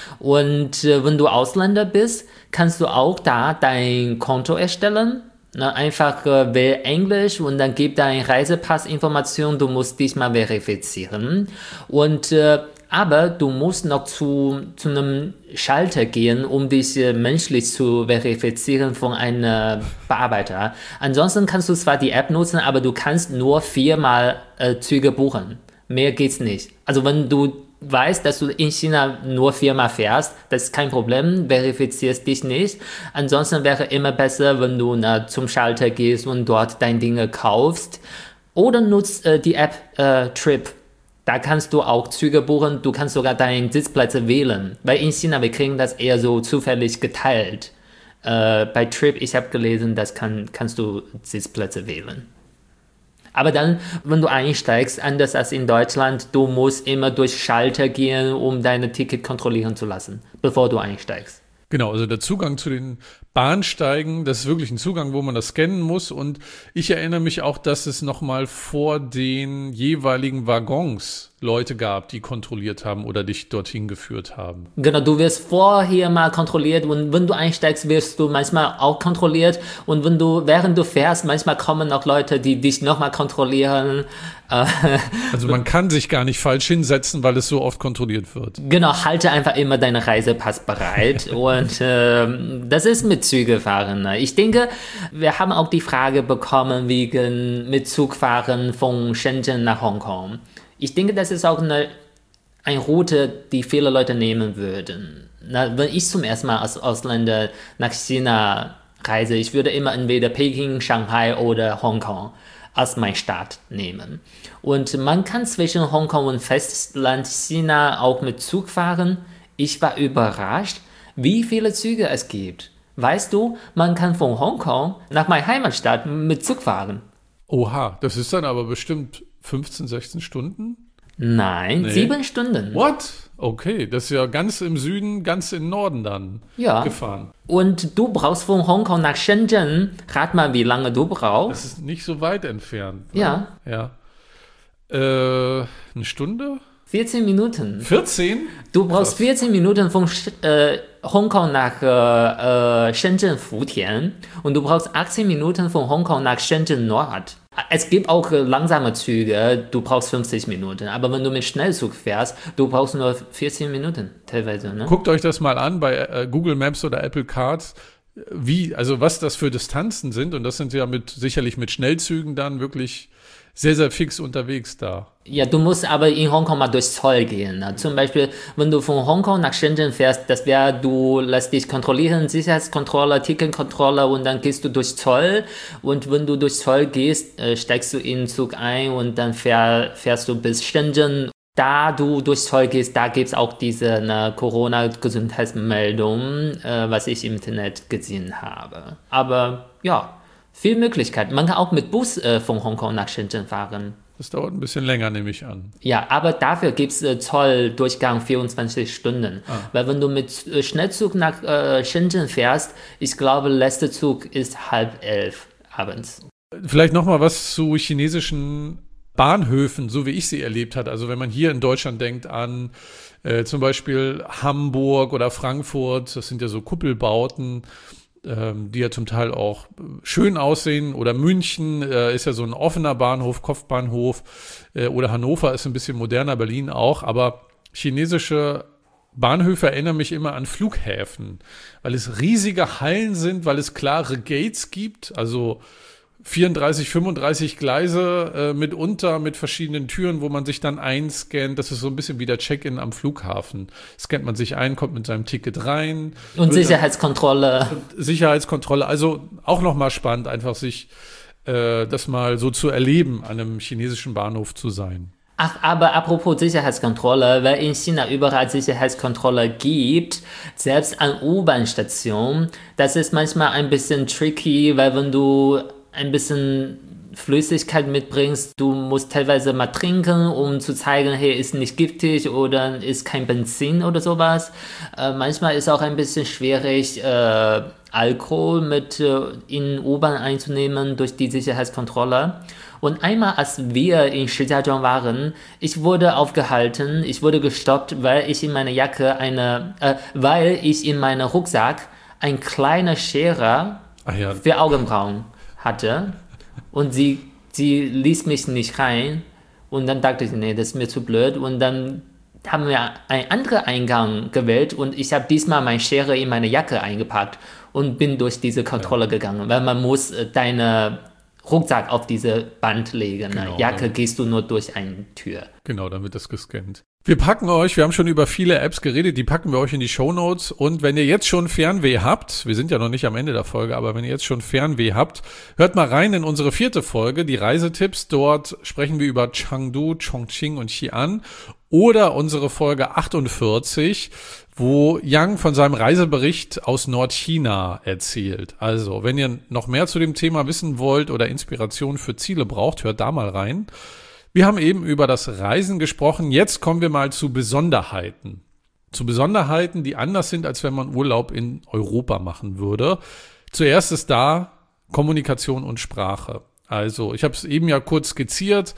Und äh, wenn du Ausländer bist, kannst du auch da dein Konto erstellen. Na, einfach äh, wähl Englisch und dann gib deine Reisepassinformation, du musst dich mal verifizieren. Und äh, aber du musst noch zu, zu einem Schalter gehen, um dich äh, menschlich zu verifizieren von einem Bearbeiter. Ansonsten kannst du zwar die App nutzen, aber du kannst nur viermal äh, Züge buchen. Mehr geht's nicht. Also wenn du weißt, dass du in China nur viermal fährst, das ist kein Problem, verifizierst dich nicht. Ansonsten wäre immer besser, wenn du na, zum Schalter gehst und dort deine Dinge kaufst. Oder nutzt äh, die App äh, Trip. Da kannst du auch Züge buchen, du kannst sogar deine Sitzplätze wählen. Weil in China, wir kriegen das eher so zufällig geteilt. Äh, bei Trip, ich habe gelesen, das kann, kannst du Sitzplätze wählen. Aber dann, wenn du einsteigst, anders als in Deutschland, du musst immer durch Schalter gehen, um deine Ticket kontrollieren zu lassen, bevor du einsteigst. Genau, also der Zugang zu den Bahnsteigen, das ist wirklich ein Zugang, wo man das scannen muss. Und ich erinnere mich auch, dass es nochmal vor den jeweiligen Waggons Leute gab, die kontrolliert haben oder dich dorthin geführt haben. Genau, du wirst vorher mal kontrolliert und wenn du einsteigst, wirst du manchmal auch kontrolliert. Und wenn du, während du fährst, manchmal kommen auch Leute, die dich nochmal kontrollieren. Also man kann sich gar nicht falsch hinsetzen, weil es so oft kontrolliert wird. Genau, halte einfach immer deinen Reisepass bereit. Und äh, das ist mit Zügefahren. Ne? Ich denke, wir haben auch die Frage bekommen wegen mit Zugfahren von Shenzhen nach Hongkong. Ich denke, das ist auch eine, eine Route, die viele Leute nehmen würden. Na, wenn ich zum ersten Mal als Ausländer nach China reise, ich würde immer entweder Peking, Shanghai oder Hongkong als mein Stadt nehmen. Und man kann zwischen Hongkong und Festland China auch mit Zug fahren. Ich war überrascht, wie viele Züge es gibt. Weißt du, man kann von Hongkong nach meiner Heimatstadt mit Zug fahren. Oha, das ist dann aber bestimmt fünfzehn, sechzehn Stunden? Nein, nee. sieben Stunden. What? Okay, das ist ja ganz im Süden, ganz im Norden dann ja. gefahren. Und du brauchst von Hongkong nach Shenzhen, rat mal, wie lange du brauchst. Das ist nicht so weit entfernt. Ne? Ja. Ja. Äh, eine Stunde? vierzehn Minuten. vierzehn? Du brauchst Krass. vierzehn Minuten von äh, Hongkong nach äh, äh, Shenzhen Futian und du brauchst achtzehn Minuten von Hongkong nach Shenzhen Nord. Es gibt auch äh, langsame Züge, du brauchst fünfzig Minuten, aber wenn du mit Schnellzug fährst, du brauchst nur vierzehn Minuten teilweise. Ne? Guckt euch das mal an bei äh, Google Maps oder Apple Cards, wie, also was das für Distanzen sind, und das sind ja mit sicherlich mit Schnellzügen dann wirklich sehr, sehr fix unterwegs da. Ja, du musst aber in Hongkong mal durchs Zoll gehen. Ne? Zum Beispiel, wenn du von Hongkong nach Shenzhen fährst, das wäre, du lässt dich kontrollieren, Sicherheitskontrolle, Ticketkontrolle und dann gehst du durchs Zoll. Und wenn du durchs Zoll gehst, äh, steigst du in den Zug ein und dann fähr, fährst du bis Shenzhen. Da du durchs Zoll gehst, da gibt es auch diese ne, Corona-Gesundheitsmeldung, äh, was ich im Internet gesehen habe. Aber ja, viel Möglichkeit. Man kann auch mit Bus äh, von Hongkong nach Shenzhen fahren. Das dauert ein bisschen länger, nehme ich an. Ja, aber dafür gibt es äh, Zolldurchgang vierundzwanzig Stunden. Ah. Weil wenn du mit äh, Schnellzug nach äh, Shenzhen fährst, ich glaube, letzter Zug ist halb elf abends. Vielleicht nochmal was zu chinesischen Bahnhöfen, so wie ich sie erlebt habe. Also wenn man hier in Deutschland denkt an äh, zum Beispiel Hamburg oder Frankfurt, das sind ja so Kuppelbauten, ähm, die ja zum Teil auch schön aussehen. Oder München äh, ist ja so ein offener Bahnhof, Kopfbahnhof. Äh, oder Hannover ist ein bisschen moderner, Berlin auch. Aber chinesische Bahnhöfe erinnern mich immer an Flughäfen, weil es riesige Hallen sind, weil es klare Gates gibt, also vierunddreißig, fünfunddreißig Gleise äh, mitunter mit verschiedenen Türen, wo man sich dann einscannt. Das ist so ein bisschen wie der Check-in am Flughafen. Scannt man sich ein, kommt mit seinem Ticket rein. Und Sicherheitskontrolle. Und Sicherheitskontrolle. Also auch nochmal spannend, einfach sich äh, das mal so zu erleben, an einem chinesischen Bahnhof zu sein. Ach, aber apropos Sicherheitskontrolle, weil in China überall Sicherheitskontrolle gibt, selbst an U-Bahn-Stationen, das ist manchmal ein bisschen tricky, weil wenn du ein bisschen Flüssigkeit mitbringst, du musst teilweise mal trinken, um zu zeigen, hey, ist nicht giftig oder ist kein Benzin oder sowas. Äh, manchmal ist auch ein bisschen schwierig, äh, Alkohol mit äh, in U-Bahn einzunehmen durch die Sicherheitskontrolle. Und einmal, als wir in Shijiazhuang waren, ich wurde aufgehalten, ich wurde gestoppt, weil ich in meiner Jacke eine, äh, weil ich in meinem Rucksack ein kleiner Schere Ach ja. für Augenbrauen hatte und sie, sie ließ mich nicht rein und dann dachte ich, nee, das ist mir zu blöd und dann haben wir einen anderen Eingang gewählt und ich habe diesmal meine Schere in meine Jacke eingepackt und bin durch diese Kontrolle ja. gegangen, weil man muss deine Rucksack auf diese Band legen. Genau, Jacke dann gehst du nur durch eine Tür. Genau, dann wird das gescannt. Wir packen euch, wir haben schon über viele Apps geredet, die packen wir euch in die Shownotes. Und wenn ihr jetzt schon Fernweh habt, wir sind ja noch nicht am Ende der Folge, aber wenn ihr jetzt schon Fernweh habt, hört mal rein in unsere vierte Folge, die Reisetipps. Dort sprechen wir über Chengdu, Chongqing und Xi'an. Oder unsere Folge achtundvierzig, wo Yang von seinem Reisebericht aus Nordchina erzählt. Also, wenn ihr noch mehr zu dem Thema wissen wollt oder Inspiration für Ziele braucht, hört da mal rein. Wir haben eben über das Reisen gesprochen. Jetzt kommen wir mal zu Besonderheiten. Zu Besonderheiten, die anders sind, als wenn man Urlaub in Europa machen würde. Zuerst ist da Kommunikation und Sprache. Also, ich habe es eben ja kurz skizziert.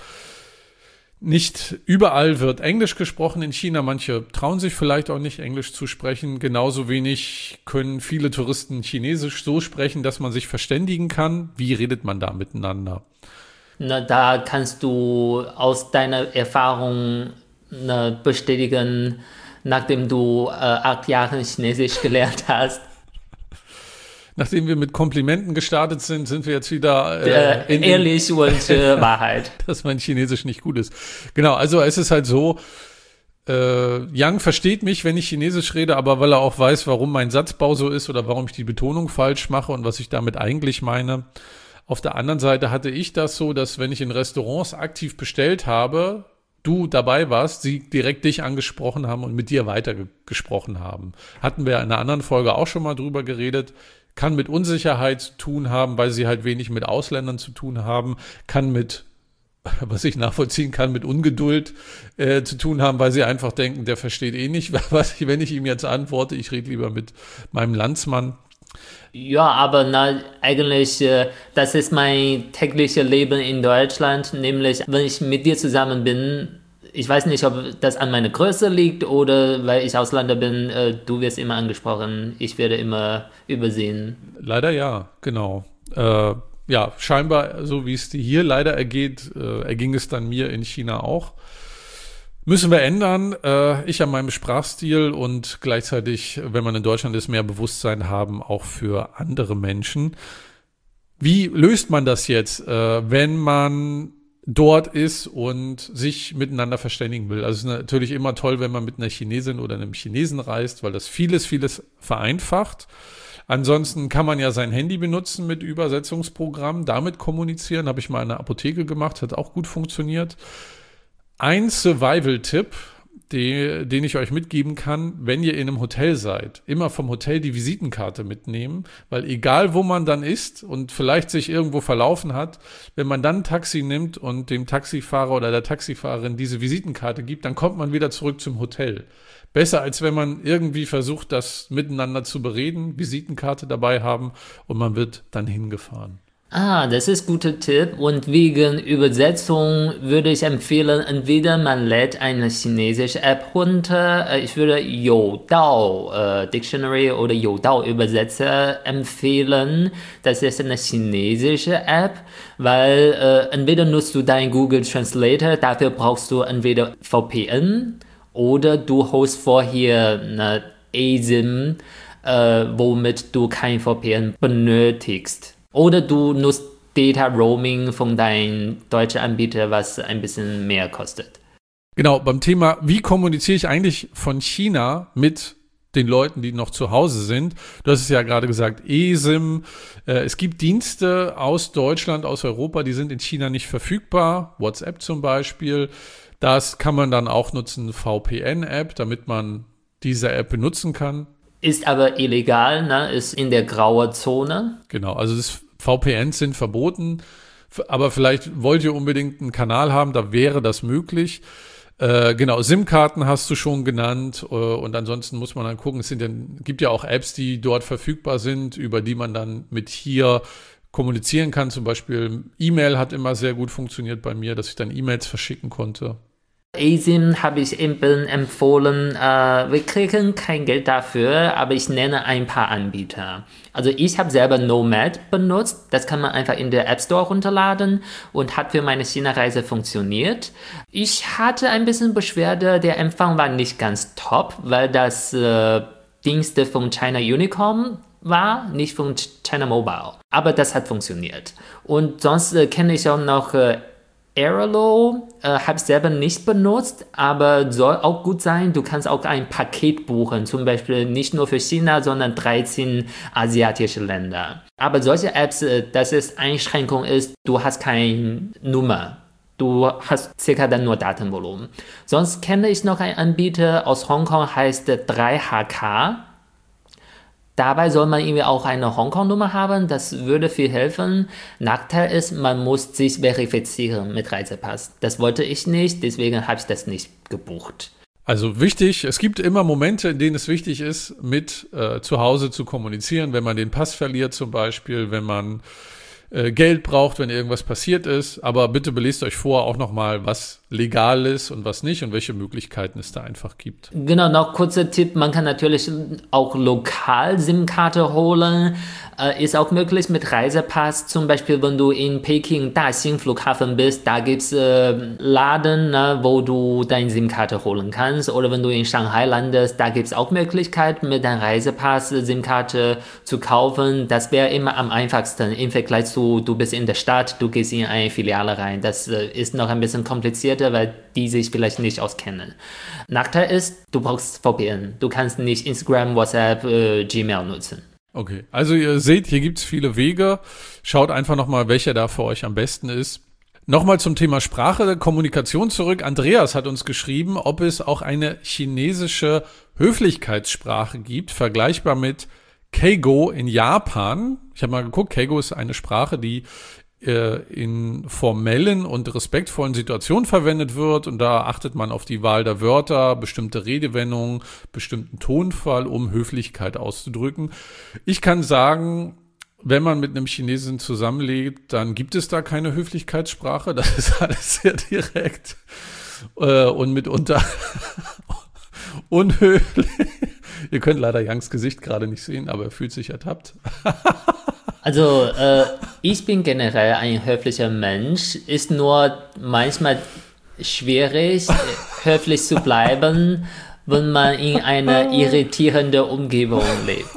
Nicht überall wird Englisch gesprochen in China. Manche trauen sich vielleicht auch nicht, Englisch zu sprechen. Genauso wenig können viele Touristen Chinesisch so sprechen, dass man sich verständigen kann. Wie redet man da miteinander? Na, da kannst du aus deiner Erfahrung ne, bestätigen, nachdem du äh, acht Jahre Chinesisch gelernt hast. Nachdem wir mit Komplimenten gestartet sind, sind wir jetzt wieder äh, äh, ehrlich und äh, Wahrheit. Dass mein Chinesisch nicht gut ist. Genau, also es ist halt so, äh, Yang versteht mich, wenn ich Chinesisch rede, aber weil er auch weiß, warum mein Satzbau so ist oder warum ich die Betonung falsch mache und was ich damit eigentlich meine. Auf der anderen Seite hatte ich das so, dass wenn ich in Restaurants aktiv bestellt habe, du dabei warst, sie direkt dich angesprochen haben und mit dir weitergesprochen haben. Hatten wir in einer anderen Folge auch schon mal drüber geredet. Kann mit Unsicherheit zu tun haben, weil sie halt wenig mit Ausländern zu tun haben. Kann mit, was ich nachvollziehen kann, mit Ungeduld äh, zu tun haben, weil sie einfach denken, der versteht eh nicht, was ich, wenn ich ihm jetzt antworte. Ich rede lieber mit meinem Landsmann. Ja, aber na, eigentlich, äh, das ist mein tägliches Leben in Deutschland, nämlich wenn ich mit dir zusammen bin, ich weiß nicht, ob das an meiner Größe liegt oder weil ich Ausländer bin, äh, du wirst immer angesprochen, ich werde immer übersehen. Leider ja, genau. Äh, ja, scheinbar, so wie es dir hier leider ergeht, äh, erging es dann mir in China auch. Müssen wir ändern. Äh, ich an meinem Sprachstil und gleichzeitig, wenn man in Deutschland ist, mehr Bewusstsein haben, auch für andere Menschen. Wie löst man das jetzt, äh, wenn man dort ist und sich miteinander verständigen will? Also es ist natürlich immer toll, wenn man mit einer Chinesin oder einem Chinesen reist, weil das vieles, vieles vereinfacht. Ansonsten kann man ja sein Handy benutzen mit Übersetzungsprogramm, damit kommunizieren. Habe ich mal in der Apotheke gemacht, hat auch gut funktioniert. ein Survival-Tipp, den, den ich euch mitgeben kann, wenn ihr in einem Hotel seid. Immer vom Hotel die Visitenkarte mitnehmen, weil egal wo man dann ist und vielleicht sich irgendwo verlaufen hat, wenn man dann ein Taxi nimmt und dem Taxifahrer oder der Taxifahrerin diese Visitenkarte gibt, dann kommt man wieder zurück zum Hotel. Besser, als wenn man irgendwie versucht, das miteinander zu bereden, Visitenkarte dabei haben und man wird dann hingefahren. Ah, das ist ein guter Tipp. Und wegen Übersetzung würde ich empfehlen, entweder man lädt eine chinesische App runter. Ich würde Youdao äh, Dictionary oder Youdao Übersetzer empfehlen. Das ist eine chinesische App, weil äh, entweder nutzt du deinen Google Translator, dafür brauchst du entweder V P N oder du holst vorher eine A S I M, äh, womit du kein V P N benötigst. Oder du nutzt Data Roaming von deinem deutschen Anbieter, was ein bisschen mehr kostet. Genau, beim Thema, wie kommuniziere ich eigentlich von China mit den Leuten, die noch zu Hause sind? Du hast es ja gerade gesagt, E S I M. Äh, es gibt Dienste aus Deutschland, aus Europa, die sind in China nicht verfügbar. WhatsApp zum Beispiel. Das kann man dann auch nutzen, V P N-App, damit man diese App benutzen kann. Ist aber illegal, ne? Ist in der grauen Zone. Genau, also das V P Ns sind verboten, aber vielleicht wollt ihr unbedingt einen Kanal haben, da wäre das möglich. Äh, genau, SIM-Karten hast du schon genannt äh, und ansonsten muss man dann gucken, es sind ja, gibt ja auch Apps, die dort verfügbar sind, über die man dann mit hier kommunizieren kann. Zum Beispiel E-Mail hat immer sehr gut funktioniert bei mir, dass ich dann E-Mails verschicken konnte. A S I M habe ich eben empfohlen, äh, wir kriegen kein Geld dafür, aber ich nenne ein paar Anbieter. Also ich habe selber Nomad benutzt, das kann man einfach in der App Store runterladen und hat für meine China-Reise funktioniert. Ich hatte ein bisschen Beschwerde, der Empfang war nicht ganz top, weil das äh, Dienste von China Unicom war, nicht von China Mobile. Aber das hat funktioniert. Und sonst äh, kenne ich auch noch äh, Airalo, äh, habe ich selber nicht benutzt, aber soll auch gut sein. Du kannst auch ein Paket buchen, zum Beispiel nicht nur für China, sondern dreizehn asiatische Länder. Aber solche Apps, äh, dass es Einschränkung ist, du hast keine Nummer. Du hast circa dann nur Datenvolumen. Sonst kenne ich noch einen Anbieter aus Hongkong, heißt drei H K. Dabei soll man irgendwie auch eine Hongkong-Nummer haben, das würde viel helfen. Nachteil ist, man muss sich verifizieren mit Reisepass. Das wollte ich nicht, deswegen habe ich das nicht gebucht. Also wichtig, es gibt immer Momente, in denen es wichtig ist, mit äh, zu Hause zu kommunizieren, wenn man den Pass verliert zum Beispiel, wenn man äh, Geld braucht, wenn irgendwas passiert ist. Aber bitte belest euch vor auch nochmal, was legal ist und was nicht und welche Möglichkeiten es da einfach gibt. Genau, noch kurzer Tipp, man kann natürlich auch lokal SIM-Karte holen, äh, ist auch möglich mit Reisepass, zum Beispiel wenn du in Peking, Daxing Flughafen bist, da gibt es äh, Laden, ne, wo du deine SIM-Karte holen kannst, oder wenn du in Shanghai landest, da gibt es auch Möglichkeiten mit deinem Reisepass SIM-Karte zu kaufen, das wäre immer am einfachsten im Vergleich zu, du bist in der Stadt, du gehst in eine Filiale rein, das äh, ist noch ein bisschen komplizierter, weil die sich vielleicht nicht auskennen. Nachteil ist, du brauchst V P N. Du kannst nicht Instagram, WhatsApp, äh, Gmail nutzen. Okay, also ihr seht, hier gibt es viele Wege. Schaut einfach nochmal, welcher da für euch am besten ist. Nochmal zum Thema Sprache, Kommunikation zurück. Andreas hat uns geschrieben, ob es auch eine chinesische Höflichkeitssprache gibt, vergleichbar mit Keigo in Japan. Ich habe mal geguckt, Keigo ist eine Sprache, die in formellen und respektvollen Situationen verwendet wird und da achtet man auf die Wahl der Wörter, bestimmte Redewendungen, bestimmten Tonfall, um Höflichkeit auszudrücken. Ich kann sagen, wenn man mit einem Chinesen zusammenlebt, dann gibt es da keine Höflichkeitssprache, das ist alles sehr direkt äh, und mitunter unhöflich. Ihr könnt leider Youngs Gesicht gerade nicht sehen, aber er fühlt sich ertappt. Also, äh, ich bin generell ein höflicher Mensch, ist nur manchmal schwierig, höflich zu bleiben, wenn man in einer irritierenden Umgebung lebt.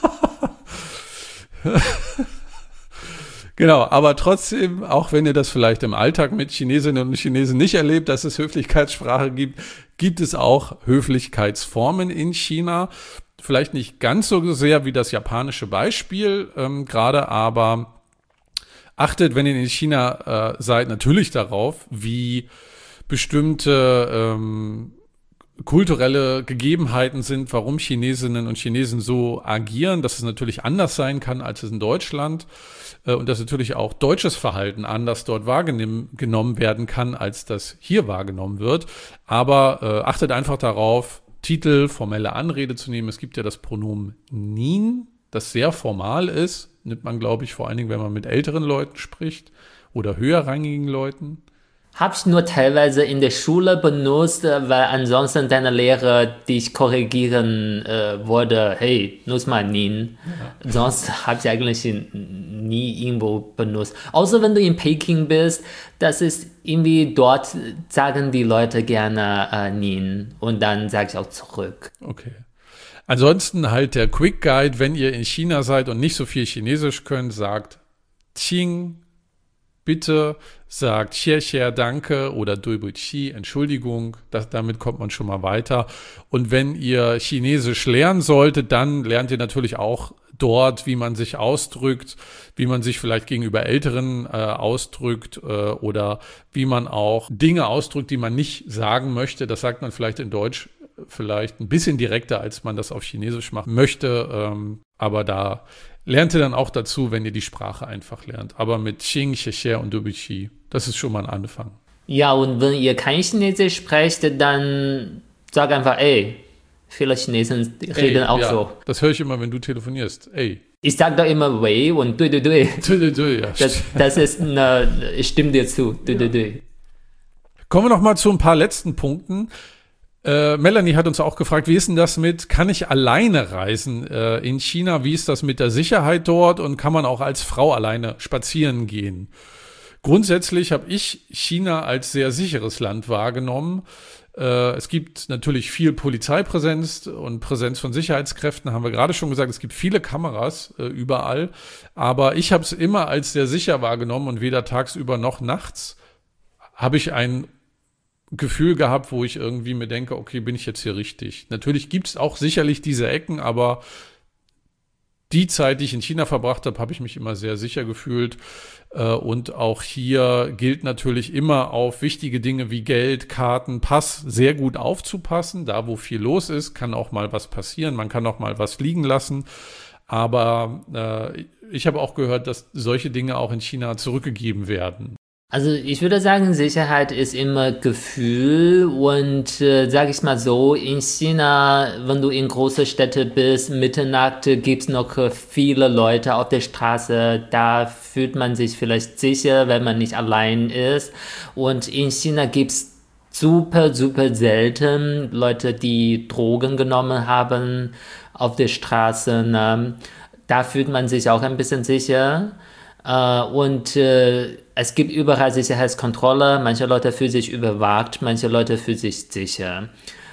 Genau, aber trotzdem, auch wenn ihr das vielleicht im Alltag mit Chinesinnen und Chinesen nicht erlebt, dass es Höflichkeitssprache gibt, gibt es auch Höflichkeitsformen in China. Vielleicht nicht ganz so sehr wie das japanische Beispiel ähm, gerade, aber achtet, wenn ihr in China äh, seid, natürlich darauf, wie bestimmte ähm, kulturelle Gegebenheiten sind, warum Chinesinnen und Chinesen so agieren, dass es natürlich anders sein kann als es in Deutschland äh, und dass natürlich auch deutsches Verhalten anders dort wahrgenommen werden kann, als das hier wahrgenommen wird. Aber äh, achtet einfach darauf, Titel, formelle Anrede zu nehmen. Es gibt ja das Pronomen Nin, das sehr formal ist, nimmt man, glaube ich, vor allen Dingen, wenn man mit älteren Leuten spricht oder höherrangigen Leuten. Habe ich nur teilweise in der Schule benutzt, weil ansonsten deine Lehrer dich korrigieren äh, wurde, hey, nutz mal Nin. Ja. Sonst habe ich eigentlich nie irgendwo benutzt. Außer wenn du in Peking bist, das ist irgendwie, dort sagen die Leute gerne äh, Nin und dann sage ich auch zurück. Okay. Ansonsten halt der Quick Guide, wenn ihr in China seid und nicht so viel Chinesisch könnt, sagt Qing, bitte, sagt Xie Xie, danke oder Dui Bu Qi, Entschuldigung, das, damit kommt man schon mal weiter. Und wenn ihr Chinesisch lernen solltet, dann lernt ihr natürlich auch dort, wie man sich ausdrückt, wie man sich vielleicht gegenüber Älteren äh, ausdrückt äh, oder wie man auch Dinge ausdrückt, die man nicht sagen möchte. Das sagt man vielleicht in Deutsch vielleicht ein bisschen direkter, als man das auf Chinesisch machen möchte, ähm, aber da lernt ihr dann auch dazu, wenn ihr die Sprache einfach lernt. Aber mit Xing, Xie Xie und Dui Bu Qi, das ist schon mal ein Anfang. Ja, und wenn ihr kein Chinesisch sprecht, dann sag einfach, ey, viele Chinesen reden ey, auch ja, so. Das höre ich immer, wenn du telefonierst. Ey. Ich sag da immer Wei und Dui Dui Dui. Dui Dui Dui, ja. Das, das ist eine, ich stimme dir zu, Dui Dui Dui. Kommen wir noch mal zu ein paar letzten Punkten. Äh, Melanie hat uns auch gefragt, wie ist denn das mit, kann ich alleine reisen äh, in China? Wie ist das mit der Sicherheit dort und kann man auch als Frau alleine spazieren gehen? Grundsätzlich habe ich China als sehr sicheres Land wahrgenommen. Äh, es gibt natürlich viel Polizeipräsenz und Präsenz von Sicherheitskräften, haben wir gerade schon gesagt. Es gibt viele Kameras äh, überall, aber ich habe es immer als sehr sicher wahrgenommen und weder tagsüber noch nachts habe ich ein Gefühl gehabt, wo ich irgendwie mir denke, okay, bin ich jetzt hier richtig? Natürlich gibt es auch sicherlich diese Ecken, aber die Zeit, die ich in China verbracht habe, habe ich mich immer sehr sicher gefühlt. Und auch hier gilt natürlich immer auf wichtige Dinge wie Geld, Karten, Pass sehr gut aufzupassen. Da, wo viel los ist, kann auch mal was passieren. Man kann auch mal was liegen lassen. Aber äh, ich habe auch gehört, dass solche Dinge auch in China zurückgegeben werden. Also ich würde sagen, Sicherheit ist immer Gefühl und äh, sage ich mal so, in China, wenn du in große Städte bist, Mitternacht gibt's noch viele Leute auf der Straße, da fühlt man sich vielleicht sicher, wenn man nicht allein ist. Und in China gibt's super, super selten Leute, die Drogen genommen haben auf der Straße. Ne? Da fühlt man sich auch ein bisschen sicher. Uh, und uh, es gibt überall Sicherheitskontrolle, manche Leute fühlen sich überwacht, manche Leute fühlen sich sicher.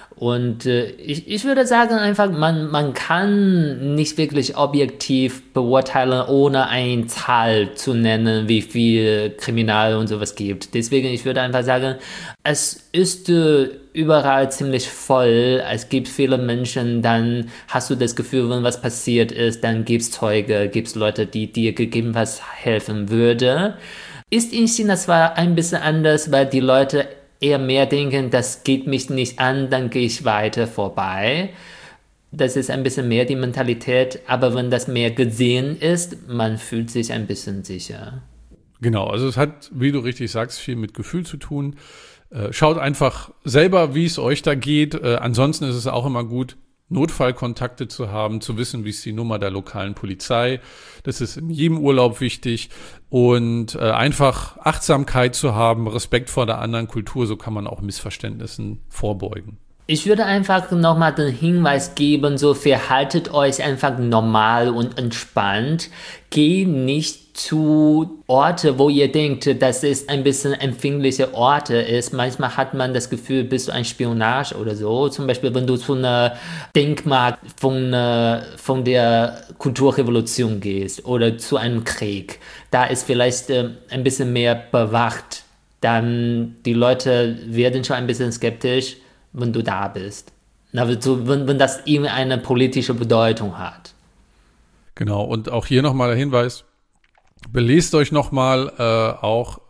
Und uh, ich, ich würde sagen einfach, man, man kann nicht wirklich objektiv beurteilen, ohne eine Zahl zu nennen, wie viel Kriminal und sowas gibt. Deswegen, ich würde einfach sagen, es ist uh, überall ziemlich voll, es gibt viele Menschen, dann hast du das Gefühl, wenn was passiert ist, dann gibt's Zeuge, gibt's Leute, die dir gegebenenfalls helfen würde. Ist in China zwar ein bisschen anders, weil die Leute eher mehr denken, das geht mich nicht an, dann gehe ich weiter vorbei. Das ist ein bisschen mehr die Mentalität, aber wenn das mehr gesehen ist, man fühlt sich ein bisschen sicher. Genau, also es hat, wie du richtig sagst, viel mit Gefühl zu tun. Schaut einfach selber, wie es euch da geht. Äh, ansonsten ist es auch immer gut, Notfallkontakte zu haben, zu wissen, wie ist die Nummer der lokalen Polizei. Das ist in jedem Urlaub wichtig. Und äh, einfach Achtsamkeit zu haben, Respekt vor der anderen Kultur, so kann man auch Missverständnissen vorbeugen. Ich würde einfach nochmal den Hinweis geben, so verhaltet euch einfach normal und entspannt. Geht nicht zu Orte, wo ihr denkt, dass es ein bisschen empfindliche Orte ist. Manchmal hat man das Gefühl, bist du ein Spionage oder so. Zum Beispiel, wenn du zu einer Denkmal von, von der Kulturrevolution gehst oder zu einem Krieg. Da ist vielleicht äh, ein bisschen mehr bewacht. Dann die Leute werden schon ein bisschen skeptisch, wenn du da bist. Also, wenn, wenn das irgendeine politische Bedeutung hat. Genau, und auch hier nochmal der Hinweis, belest euch nochmal äh, auch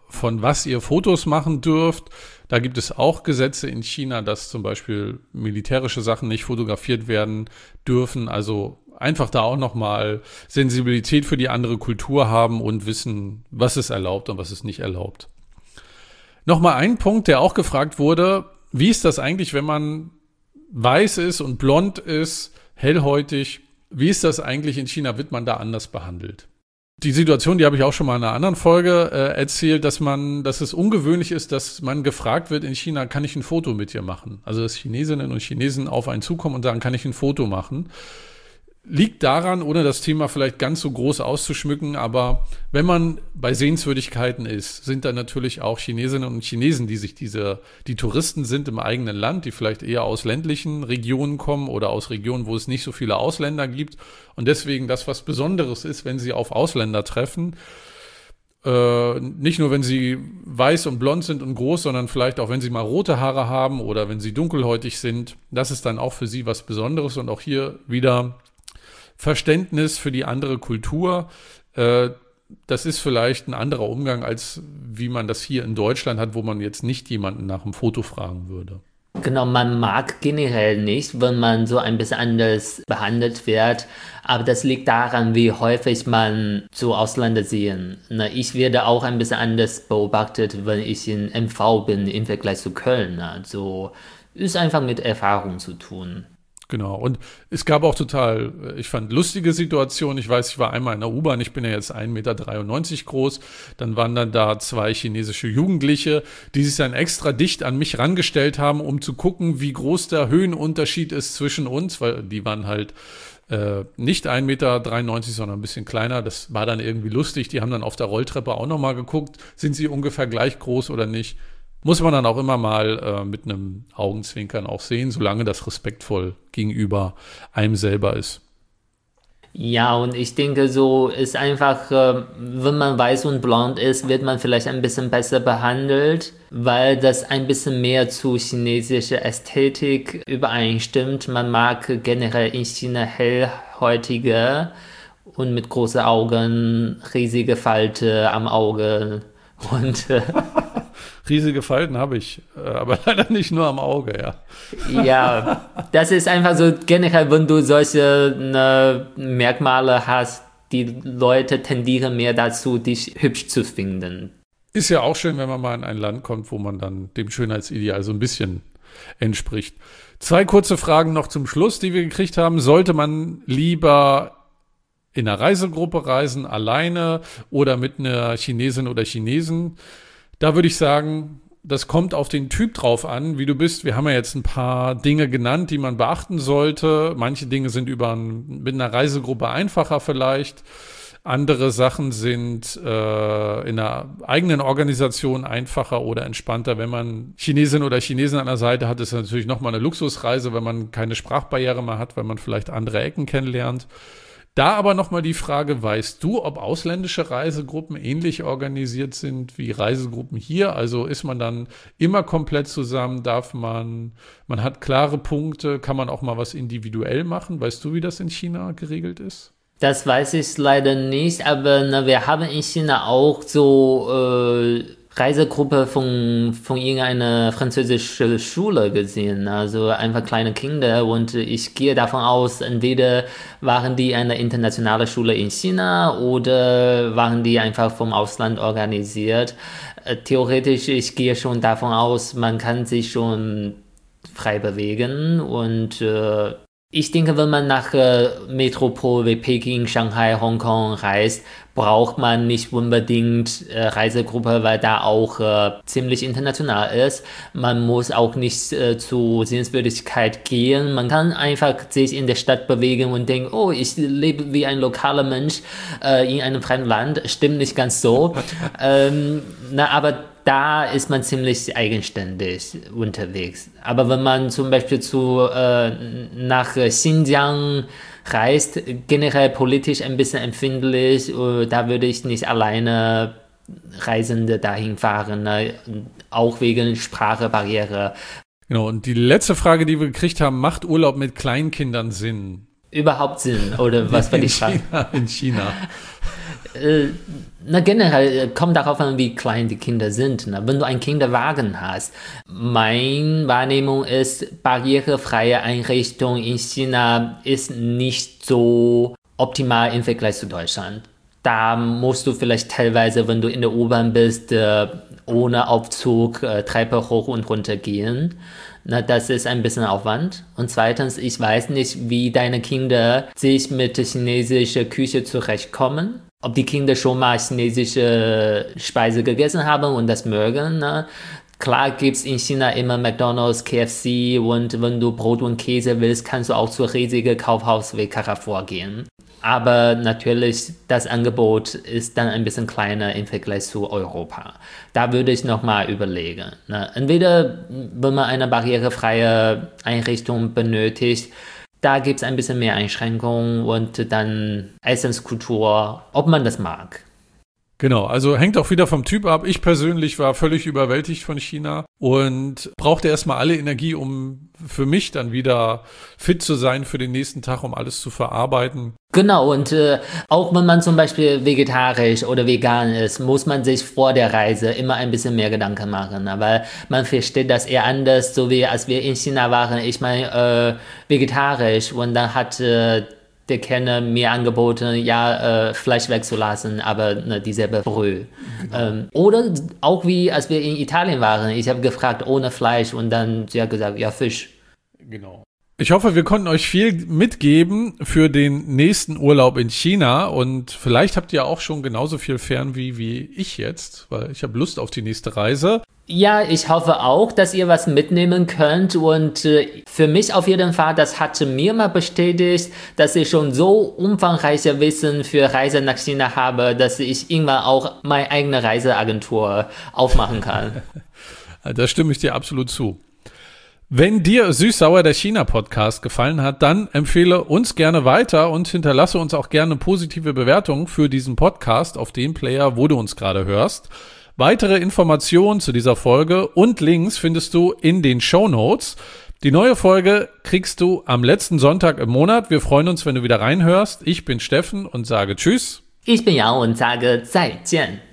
von was ihr Fotos machen dürft. Da gibt es auch Gesetze in China, dass zum Beispiel militärische Sachen nicht fotografiert werden dürfen. Also einfach da auch nochmal Sensibilität für die andere Kultur haben und wissen, was ist erlaubt und was ist nicht erlaubt. Nochmal ein Punkt, der auch gefragt wurde. Wie ist das eigentlich, wenn man weiß ist und blond ist, hellhäutig? Wie ist das eigentlich in China? Wird man da anders behandelt? Die Situation, die habe ich auch schon mal in einer anderen Folge äh, erzählt, dass man, dass es ungewöhnlich ist, dass man gefragt wird in China, kann ich ein Foto mit dir machen? Also dass Chinesinnen und Chinesen auf einen zukommen und sagen, kann ich ein Foto machen? Liegt daran, ohne das Thema vielleicht ganz so groß auszuschmücken, aber wenn man bei Sehenswürdigkeiten ist, sind da natürlich auch Chinesinnen und Chinesen, die sich diese, die Touristen sind im eigenen Land, die vielleicht eher aus ländlichen Regionen kommen oder aus Regionen, wo es nicht so viele Ausländer gibt und deswegen das was Besonderes ist, wenn sie auf Ausländer treffen. Äh, nicht nur, wenn sie weiß und blond sind und groß, sondern vielleicht auch, wenn sie mal rote Haare haben oder wenn sie dunkelhäutig sind. Das ist dann auch für sie was Besonderes und auch hier wieder Verständnis für die andere Kultur. Äh, das ist vielleicht ein anderer Umgang, als wie man das hier in Deutschland hat, wo man jetzt nicht jemanden nach einem Foto fragen würde. Genau, man mag generell nicht, wenn man so ein bisschen anders behandelt wird, aber das liegt daran, wie häufig man so Ausländer sehen. Ich werde auch ein bisschen anders beobachtet, wenn ich in M V bin im Vergleich zu Köln. Also ist einfach mit Erfahrung zu tun. Genau, und es gab auch total, ich fand, lustige Situationen. Ich weiß, ich war einmal in der U-Bahn, ich bin ja jetzt ein Meter dreiundneunzig groß, dann waren dann da zwei chinesische Jugendliche, die sich dann extra dicht an mich rangestellt haben, um zu gucken, wie groß der Höhenunterschied ist zwischen uns, weil die waren halt äh, nicht ein Meter dreiundneunzig, sondern ein bisschen kleiner. Das war dann irgendwie lustig. Die haben dann auf der Rolltreppe auch nochmal geguckt, sind sie ungefähr gleich groß oder nicht. Muss man dann auch immer mal äh, mit einem Augenzwinkern auch sehen, solange das respektvoll gegenüber einem selber ist. Ja, und ich denke, so ist einfach, äh, wenn man weiß und blond ist, wird man vielleicht ein bisschen besser behandelt, weil das ein bisschen mehr zu chinesischer Ästhetik übereinstimmt. Man mag generell in China hellhäutige und mit großen Augen, riesige Falte am Auge und äh, riesige Falten habe ich, aber leider nicht nur am Auge, ja. Ja, das ist einfach so generell, wenn du solche ne, Merkmale hast, die Leute tendieren mehr dazu, dich hübsch zu finden. Ist ja auch schön, wenn man mal in ein Land kommt, wo man dann dem Schönheitsideal so ein bisschen entspricht. Zwei kurze Fragen noch zum Schluss, die wir gekriegt haben. Sollte man lieber in einer Reisegruppe reisen, alleine oder mit einer Chinesin oder Chinesen? Da würde ich sagen, das kommt auf den Typ drauf an, wie du bist. Wir haben ja jetzt ein paar Dinge genannt, die man beachten sollte. Manche Dinge sind über ein, mit einer Reisegruppe einfacher vielleicht. Andere Sachen sind äh, in einer eigenen Organisation einfacher oder entspannter. Wenn man Chinesin oder Chinesen an der Seite hat, ist es natürlich nochmal eine Luxusreise, wenn man keine Sprachbarriere mehr hat, weil man vielleicht andere Ecken kennenlernt. Da aber nochmal die Frage, weißt du, ob ausländische Reisegruppen ähnlich organisiert sind wie Reisegruppen hier? Also ist man dann immer komplett zusammen, darf man, man hat klare Punkte, kann man auch mal was individuell machen? Weißt du, wie das in China geregelt ist? Das weiß ich leider nicht, aber na, wir haben in China auch so äh, Reisegruppe von, von irgendeiner französischen Schule gesehen, also einfach kleine Kinder, und ich gehe davon aus, entweder waren die eine internationale Schule in China oder waren die einfach vom Ausland organisiert. Äh, theoretisch, ich gehe schon davon aus, man kann sich schon frei bewegen, und äh, ich denke, wenn man nach äh, Metropole wie Peking, Shanghai, Hongkong reist, braucht man nicht unbedingt äh, Reisegruppe, weil da auch äh, ziemlich international ist. Man muss auch nicht äh, zu Sehenswürdigkeit gehen. Man kann einfach sich in der Stadt bewegen und denken, oh, ich lebe wie ein lokaler Mensch äh, in einem fremden Land. Stimmt nicht ganz so. ähm, na, aber da ist man ziemlich eigenständig unterwegs. Aber wenn man zum Beispiel zu, äh, nach Xinjiang reist, generell politisch ein bisschen empfindlich, äh, da würde ich nicht alleine Reisende dahin fahren, ne? Auch wegen Sprachbarriere. Genau, und die letzte Frage, die wir gekriegt haben, macht Urlaub mit Kleinkindern Sinn? Überhaupt Sinn, oder was war die Frage? China, in China. Äh, na generell kommt darauf an, wie klein die Kinder sind. Ne? Wenn du einen Kinderwagen hast, meine Wahrnehmung ist, barrierefreie Einrichtung in China ist nicht so optimal im Vergleich zu Deutschland. Da musst du vielleicht teilweise, wenn du in der U-Bahn bist, äh, ohne Aufzug äh, Treppe hoch und runter gehen. Na, das ist ein bisschen Aufwand. Und zweitens, ich weiß nicht, wie deine Kinder sich mit der chinesischen Küche zurechtkommen. Ob die Kinder schon mal chinesische Speise gegessen haben und das mögen. Ne? Klar gibt's in China immer McDonald's, K F C und wenn du Brot und Käse willst, kannst du auch zur riesigen Kaufhaus wie Carrefour gehen. Aber natürlich, das Angebot ist dann ein bisschen kleiner im Vergleich zu Europa. Da würde ich nochmal überlegen. Ne? Entweder, wenn man eine barrierefreie Einrichtung benötigt, da gibt es ein bisschen mehr Einschränkungen und dann Essenskultur, ob man das mag. Genau, also hängt auch wieder vom Typ ab. Ich persönlich war völlig überwältigt von China und brauchte erstmal alle Energie, um für mich dann wieder fit zu sein für den nächsten Tag, um alles zu verarbeiten. Genau, und äh, auch wenn man zum Beispiel vegetarisch oder vegan ist, muss man sich vor der Reise immer ein bisschen mehr Gedanken machen, ne? Weil man versteht das eher anders, so wie als wir in China waren, ich meine äh, vegetarisch und dann hat äh, der Kenner mir angeboten, ja, äh, Fleisch wegzulassen, aber ne, dieselbe Brühe. Genau. Ähm, oder auch wie, als wir in Italien waren, ich habe gefragt, ohne Fleisch und dann sie hat gesagt, ja, Fisch. Genau. Ich hoffe, wir konnten euch viel mitgeben für den nächsten Urlaub in China und vielleicht habt ihr auch schon genauso viel Fernweh wie ich jetzt, weil ich habe Lust auf die nächste Reise. Ja, ich hoffe auch, dass ihr was mitnehmen könnt und äh, für mich auf jeden Fall, das hatte mir mal bestätigt, dass ich schon so umfangreiche Wissen für Reise nach China habe, dass ich irgendwann auch meine eigene Reiseagentur aufmachen kann. Da stimme ich dir absolut zu. Wenn dir Süß-Sauer der China-Podcast gefallen hat, dann empfehle uns gerne weiter und hinterlasse uns auch gerne positive Bewertungen für diesen Podcast auf dem Player, wo du uns gerade hörst. Weitere Informationen zu dieser Folge und Links findest du in den Shownotes. Die neue Folge kriegst du am letzten Sonntag im Monat. Wir freuen uns, wenn du wieder reinhörst. Ich bin Steffen und sage Tschüss. Ich bin Jan und sage 再见.